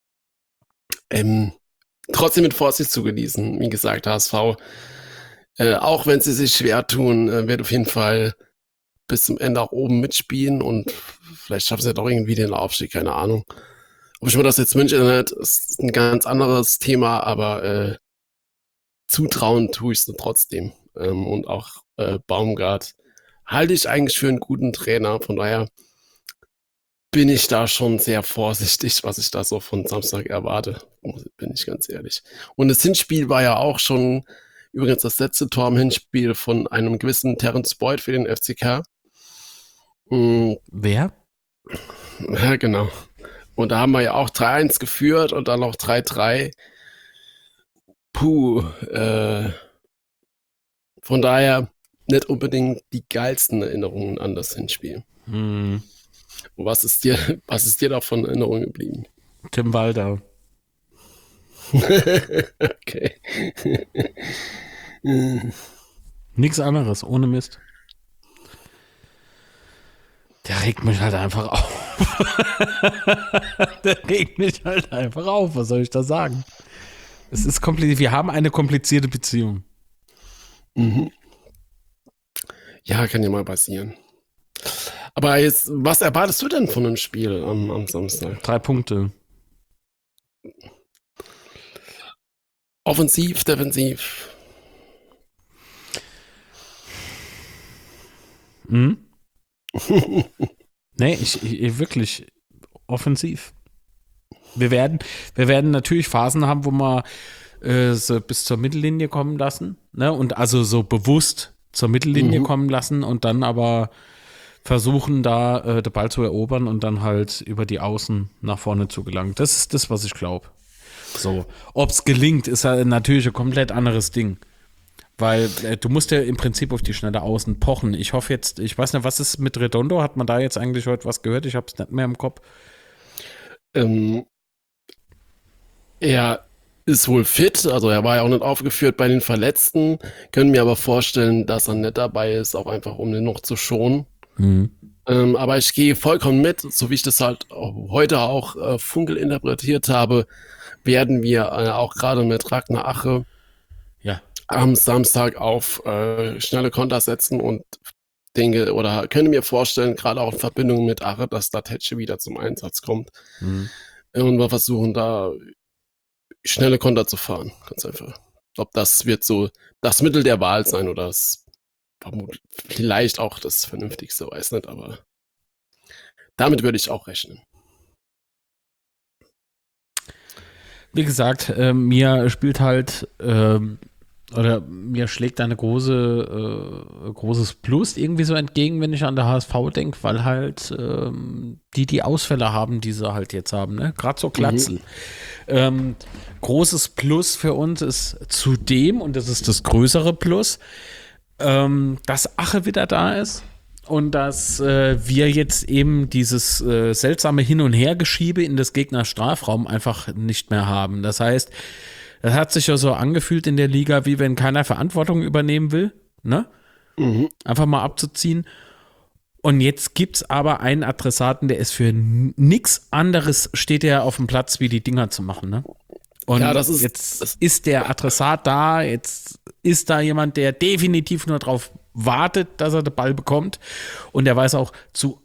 trotzdem mit Vorsicht zu genießen. Wie gesagt, HSV, auch wenn sie sich schwer tun, wird auf jeden Fall bis zum Ende auch oben mitspielen und vielleicht schaffen sie ja doch irgendwie den Aufstieg, keine Ahnung. Ob ich mir das jetzt wünsche oder nicht, ist ein ganz anderes Thema, aber zutrauen tue ich es trotzdem. Und auch Baumgart halte ich eigentlich für einen guten Trainer. Von daher bin ich da schon sehr vorsichtig, was ich da so von Samstag erwarte. Bin ich ganz ehrlich. Und das Hinspiel war ja auch schon übrigens das letzte Tor im Hinspiel von einem gewissen Terence Boyd für den FCK. Wer? Ja, genau. Und da haben wir ja auch 3-1 geführt und dann noch 3-3. Puh, von daher nicht unbedingt die geilsten Erinnerungen an das Hinspiel. Was ist dir davon in Erinnerung geblieben? Tim Walter. Okay. Nichts anderes, ohne Mist. Der regt mich halt einfach auf. Was soll ich da sagen? Es ist kompliziert. Wir haben eine komplizierte Beziehung. Mhm. Ja, kann ja mal passieren. Aber jetzt, was erwartest du denn von dem Spiel am Samstag? 3 Punkte. Offensiv, defensiv? Nee, ich wirklich offensiv. Wir werden natürlich Phasen haben, wo wir sie bis zur Mittellinie kommen lassen, ne? Und also so bewusst zur Mittellinie kommen lassen und dann aber versuchen, da den Ball zu erobern und dann halt über die Außen nach vorne zu gelangen. Das ist das, was ich glaube. So. Ob es gelingt, ist ja natürlich ein komplett anderes Ding. Weil du musst ja im Prinzip auf die schnelle Außen pochen. Ich hoffe jetzt, ich weiß nicht, was ist mit Redondo? Hat man da jetzt eigentlich heute was gehört? Ich habe es nicht mehr im Kopf. Er ist wohl fit, also er war ja auch nicht aufgeführt bei den Verletzten, können mir aber vorstellen, dass er nicht dabei ist, auch einfach um den noch zu schonen. Aber ich gehe vollkommen mit, so wie ich das halt heute auch Funkel interpretiert habe, werden wir auch gerade mit Ragnar Ache Ja. am Samstag auf schnelle Konter setzen und denke oder könnte mir vorstellen, gerade auch in Verbindung mit Ache, dass da Tetsche wieder zum Einsatz kommt. Und wir versuchen da schnelle Konter zu fahren, ganz einfach. Ob das wird so das Mittel der Wahl sein oder das vielleicht auch das Vernünftigste, weiß nicht, aber damit würde ich auch rechnen. Wie gesagt, mir spielt halt oder mir schlägt eine großes Plus irgendwie so entgegen, wenn ich an der HSV denke, weil halt die Ausfälle haben, die sie halt jetzt haben, ne? Gerade so Glatzel. Großes Plus für uns ist zudem, und das ist das größere Plus, dass Ache wieder da ist und dass wir jetzt eben dieses seltsame Hin- und Hergeschiebe in des Gegners Strafraum einfach nicht mehr haben. Das heißt, es hat sich ja so angefühlt in der Liga, wie wenn keiner Verantwortung übernehmen will, ne? Einfach mal abzuziehen. Und jetzt gibt es aber einen Adressaten, der ist für nichts anderes, steht er auf dem Platz, wie die Dinger zu machen, ne? Und Ja, jetzt ist der Adressat da, jetzt ist da jemand, der definitiv nur darauf wartet, dass er den Ball bekommt. Und der weiß auch zu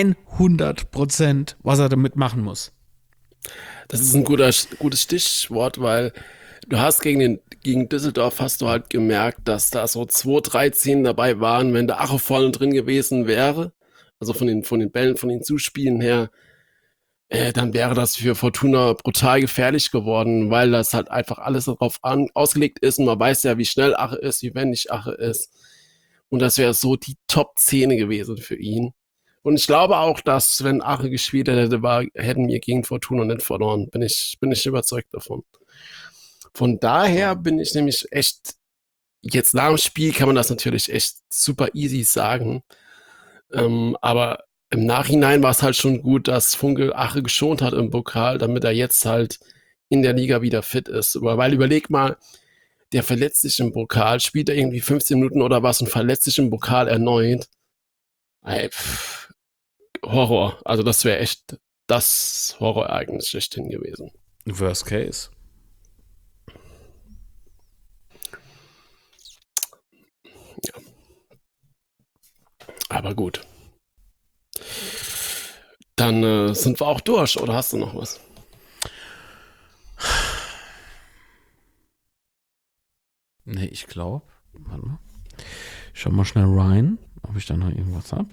100%, was er damit machen muss. Das ist ein gutes Stichwort, weil du hast gegen Düsseldorf hast du halt gemerkt, dass da so 2, 3 Szenen dabei waren, wenn der Ache vorne drin gewesen wäre, also von den Bällen, von den Zuspielen her, dann wäre das für Fortuna brutal gefährlich geworden, weil das halt einfach alles darauf ausgelegt ist und man weiß ja, wie schnell Ache ist, wie wendig Ache ist. Und das wäre so die Top-Szene gewesen für ihn. Und ich glaube auch, dass, wenn Ache gespielt hätte, hätten wir gegen Fortuna nicht verloren. Bin ich überzeugt davon. Von daher bin ich nämlich echt, jetzt nach dem Spiel kann man das natürlich echt super easy sagen. Aber im Nachhinein war es halt schon gut, dass Funkel Ache geschont hat im Pokal, damit er jetzt halt in der Liga wieder fit ist. Weil überleg mal, der verletzt sich im Pokal, spielt er irgendwie 15 Minuten oder was und verletzt sich im Pokal erneut. Ey, Horror. Also das wäre echt das Horrorereignis schlechthin gewesen. Worst case. Ja. Aber gut. Dann sind wir auch durch, oder hast du noch was? Nee, ich glaube. Warte mal. Ich schau mal schnell rein, ob ich da noch irgendwas habe.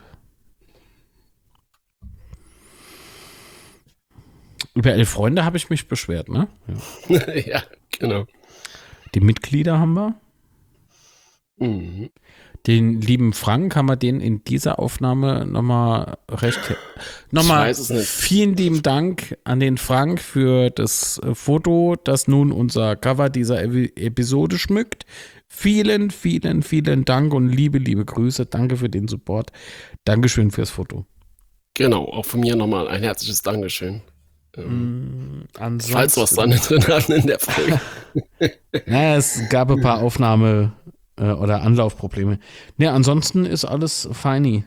Über 11 Freunde habe ich mich beschwert, ne? Ja. Ja, genau. Die Mitglieder haben wir. Mhm. Den lieben Frank, haben wir den in dieser Aufnahme nochmal weiß es nicht. vielen lieben Dank an den Frank für das Foto, das nun unser Cover dieser Episode schmückt. Vielen, vielen, vielen Dank und liebe Grüße. Danke für den Support. Dankeschön fürs Foto. Genau, auch von mir nochmal ein herzliches Dankeschön. Falls was da nicht drin hatten in der Folge. Naja, es gab ein paar oder Anlaufprobleme. Ne, ansonsten ist alles feini.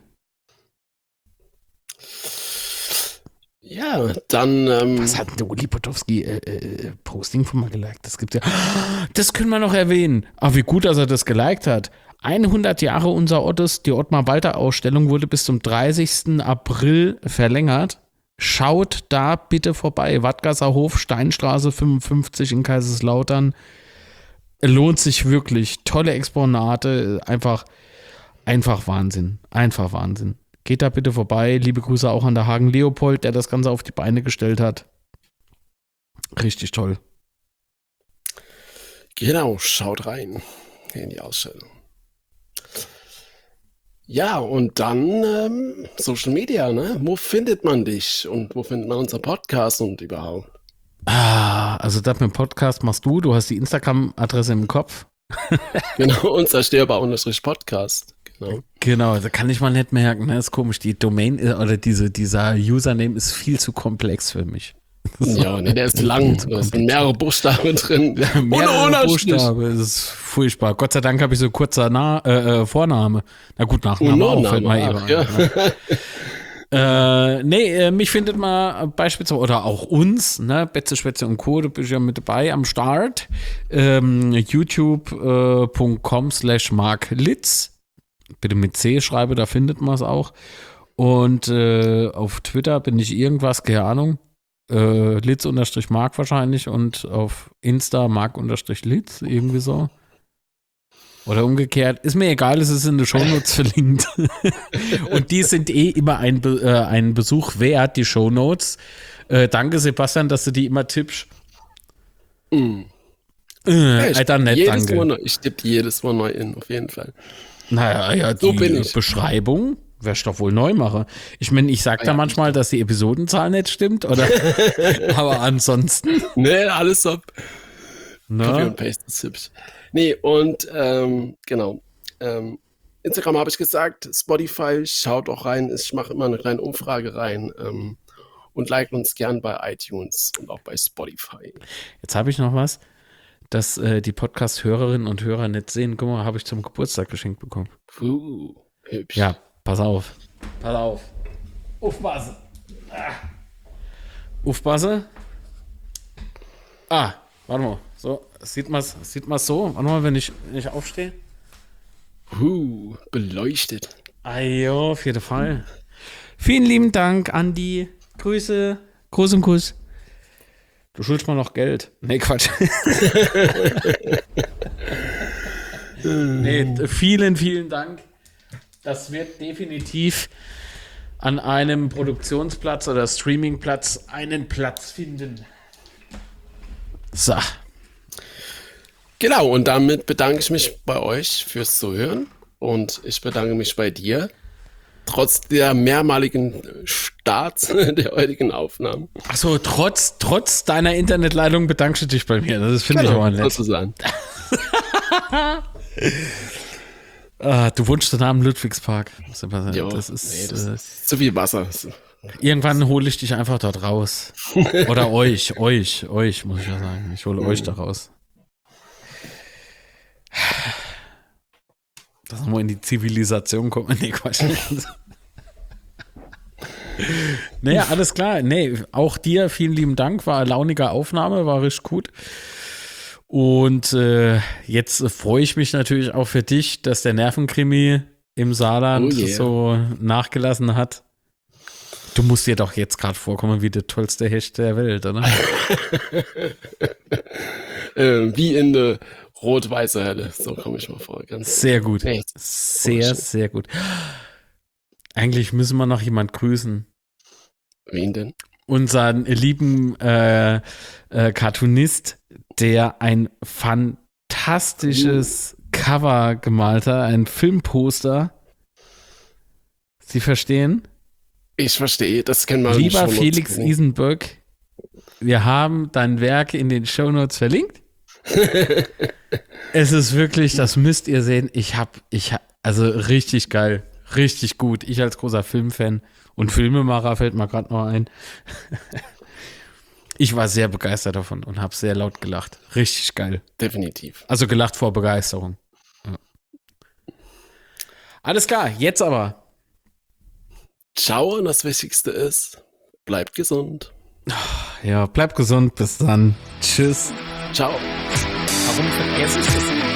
Ja, dann. Was hat der Uli Potowski Posting von mal geliked? Das gibt's ja. Das können wir noch erwähnen. Aber wie gut, dass er das geliked hat. 100 Jahre unser Ottes, die Ottmar-Walter-Ausstellung wurde bis zum 30. April verlängert. Schaut da bitte vorbei. Wattgasser Hof, Steinstraße 55 in Kaiserslautern. Lohnt sich wirklich. Tolle Exponate. Einfach Wahnsinn. Einfach Wahnsinn. Geht da bitte vorbei. Liebe Grüße auch an der Hagen Leopold, der das Ganze auf die Beine gestellt hat. Richtig toll. Genau, schaut rein in die Ausstellung. Ja, und dann Social Media, ne? Wo findet man dich und wo findet man unseren Podcast und überhaupt? Also das mit dem Podcast machst du hast die Instagram-Adresse im Kopf. Genau, unzerstörbar_Podcast. Genau, da kann ich mal nicht merken, ne? Ist komisch, die Domain oder dieser Username ist viel zu komplex für mich. Ja, ne, der ist lang, da sind mehrere Buchstaben drin. Mehrere Buchstaben, das ist furchtbar. Gott sei Dank habe ich so kurzer Vorname. Na gut, Nachname auch, fällt mal eben ein. Ne? Mich findet man beispielsweise, oder auch uns, ne, Betze, Schwätze und Co., da bin ich ja mit dabei am Start. youtube.com/marklitz. Bitte mit C schreibe, da findet man es auch. Und auf Twitter bin ich irgendwas, keine Ahnung. Litz_Mark wahrscheinlich und auf Insta Mark_Litz, irgendwie so. Oder umgekehrt. Ist mir egal, es ist in den Shownotes verlinkt. Und die sind immer einen Besuch wert, die Shownotes. Danke, Sebastian, dass du die immer tippst. Alter, nett, danke. Ich tippe jedes Mal neu in, auf jeden Fall. Naja, ja, so die Beschreibung werde ich doch wohl neu machen. Ich meine, ich sag da manchmal, dass die Episodenzahl nicht stimmt, oder? Aber ansonsten. Nee, alles ab. Copy und Paste ist hübsch. Nee, und genau. Instagram habe ich gesagt, Spotify, schaut auch rein. Ich mache immer eine kleine Umfrage rein. Und liked uns gern bei iTunes und auch bei Spotify. Jetzt habe ich noch was, dass die Podcast-Hörerinnen und Hörer nicht sehen. Guck mal, habe ich zum Geburtstag geschenkt bekommen. Hübsch. Ja, pass auf. Pass auf. Aufpasse. Aufpasse. Warte mal. So, sieht man so? Warte mal, wenn ich aufstehe. Beleuchtet. Jo, auf jeden Fall. Vielen lieben Dank, Andi. Grüße. Gruß und Kuss. Du schuldest mal noch Geld. Nee, Quatsch. Nee, vielen, vielen Dank. Das wird definitiv an einem Produktionsplatz oder Streamingplatz einen Platz finden. So. Genau, und damit bedanke ich mich bei euch fürs Zuhören und ich bedanke mich bei dir, trotz der mehrmaligen Starts der heutigen Aufnahmen. Achso, trotz deiner Internetleitung bedankst du dich bei mir. Das finde ich aber nett. Sozusagen. Du wohnst da am Ludwigspark. Jo, das ist zu viel Wasser. Irgendwann hole ich dich einfach dort raus. Oder euch, muss ich ja sagen. Ich hole euch da raus. Dass wir in die Zivilisation kommen. Nee, Quatsch. Naja, alles klar. Nee, auch dir vielen lieben Dank. War eine launige Aufnahme, war richtig gut. Und jetzt freue ich mich natürlich auch für dich, dass der Nervenkrimi im Saarland so nachgelassen hat. Du musst dir doch jetzt gerade vorkommen wie der tollste Hecht der Welt, oder? Wie in der rot-weiße Hölle, so komme ich mal vor. Ganz sehr gut. Echt. Sehr, sehr gut. Eigentlich müssen wir noch jemand grüßen. Wen denn? Unseren lieben Cartoonist, der ein fantastisches Cover gemalt hat, ein Filmposter. Sie verstehen? Ich verstehe, das kennen wir. Lieber Felix Isenböck, wir haben dein Werk in den Shownotes verlinkt. Es ist wirklich, das müsst ihr sehen. Also richtig geil, richtig gut. Ich als großer Filmfan und Filmemacher fällt mir gerade noch ein. Ich war sehr begeistert davon und habe sehr laut gelacht. Richtig geil. Definitiv. Also gelacht vor Begeisterung. Ja. Alles klar, jetzt aber. Ciao, und das Wichtigste ist, bleibt gesund. Ja, bleibt gesund, bis dann. Tschüss. Ciao. Warum vergesse ich das?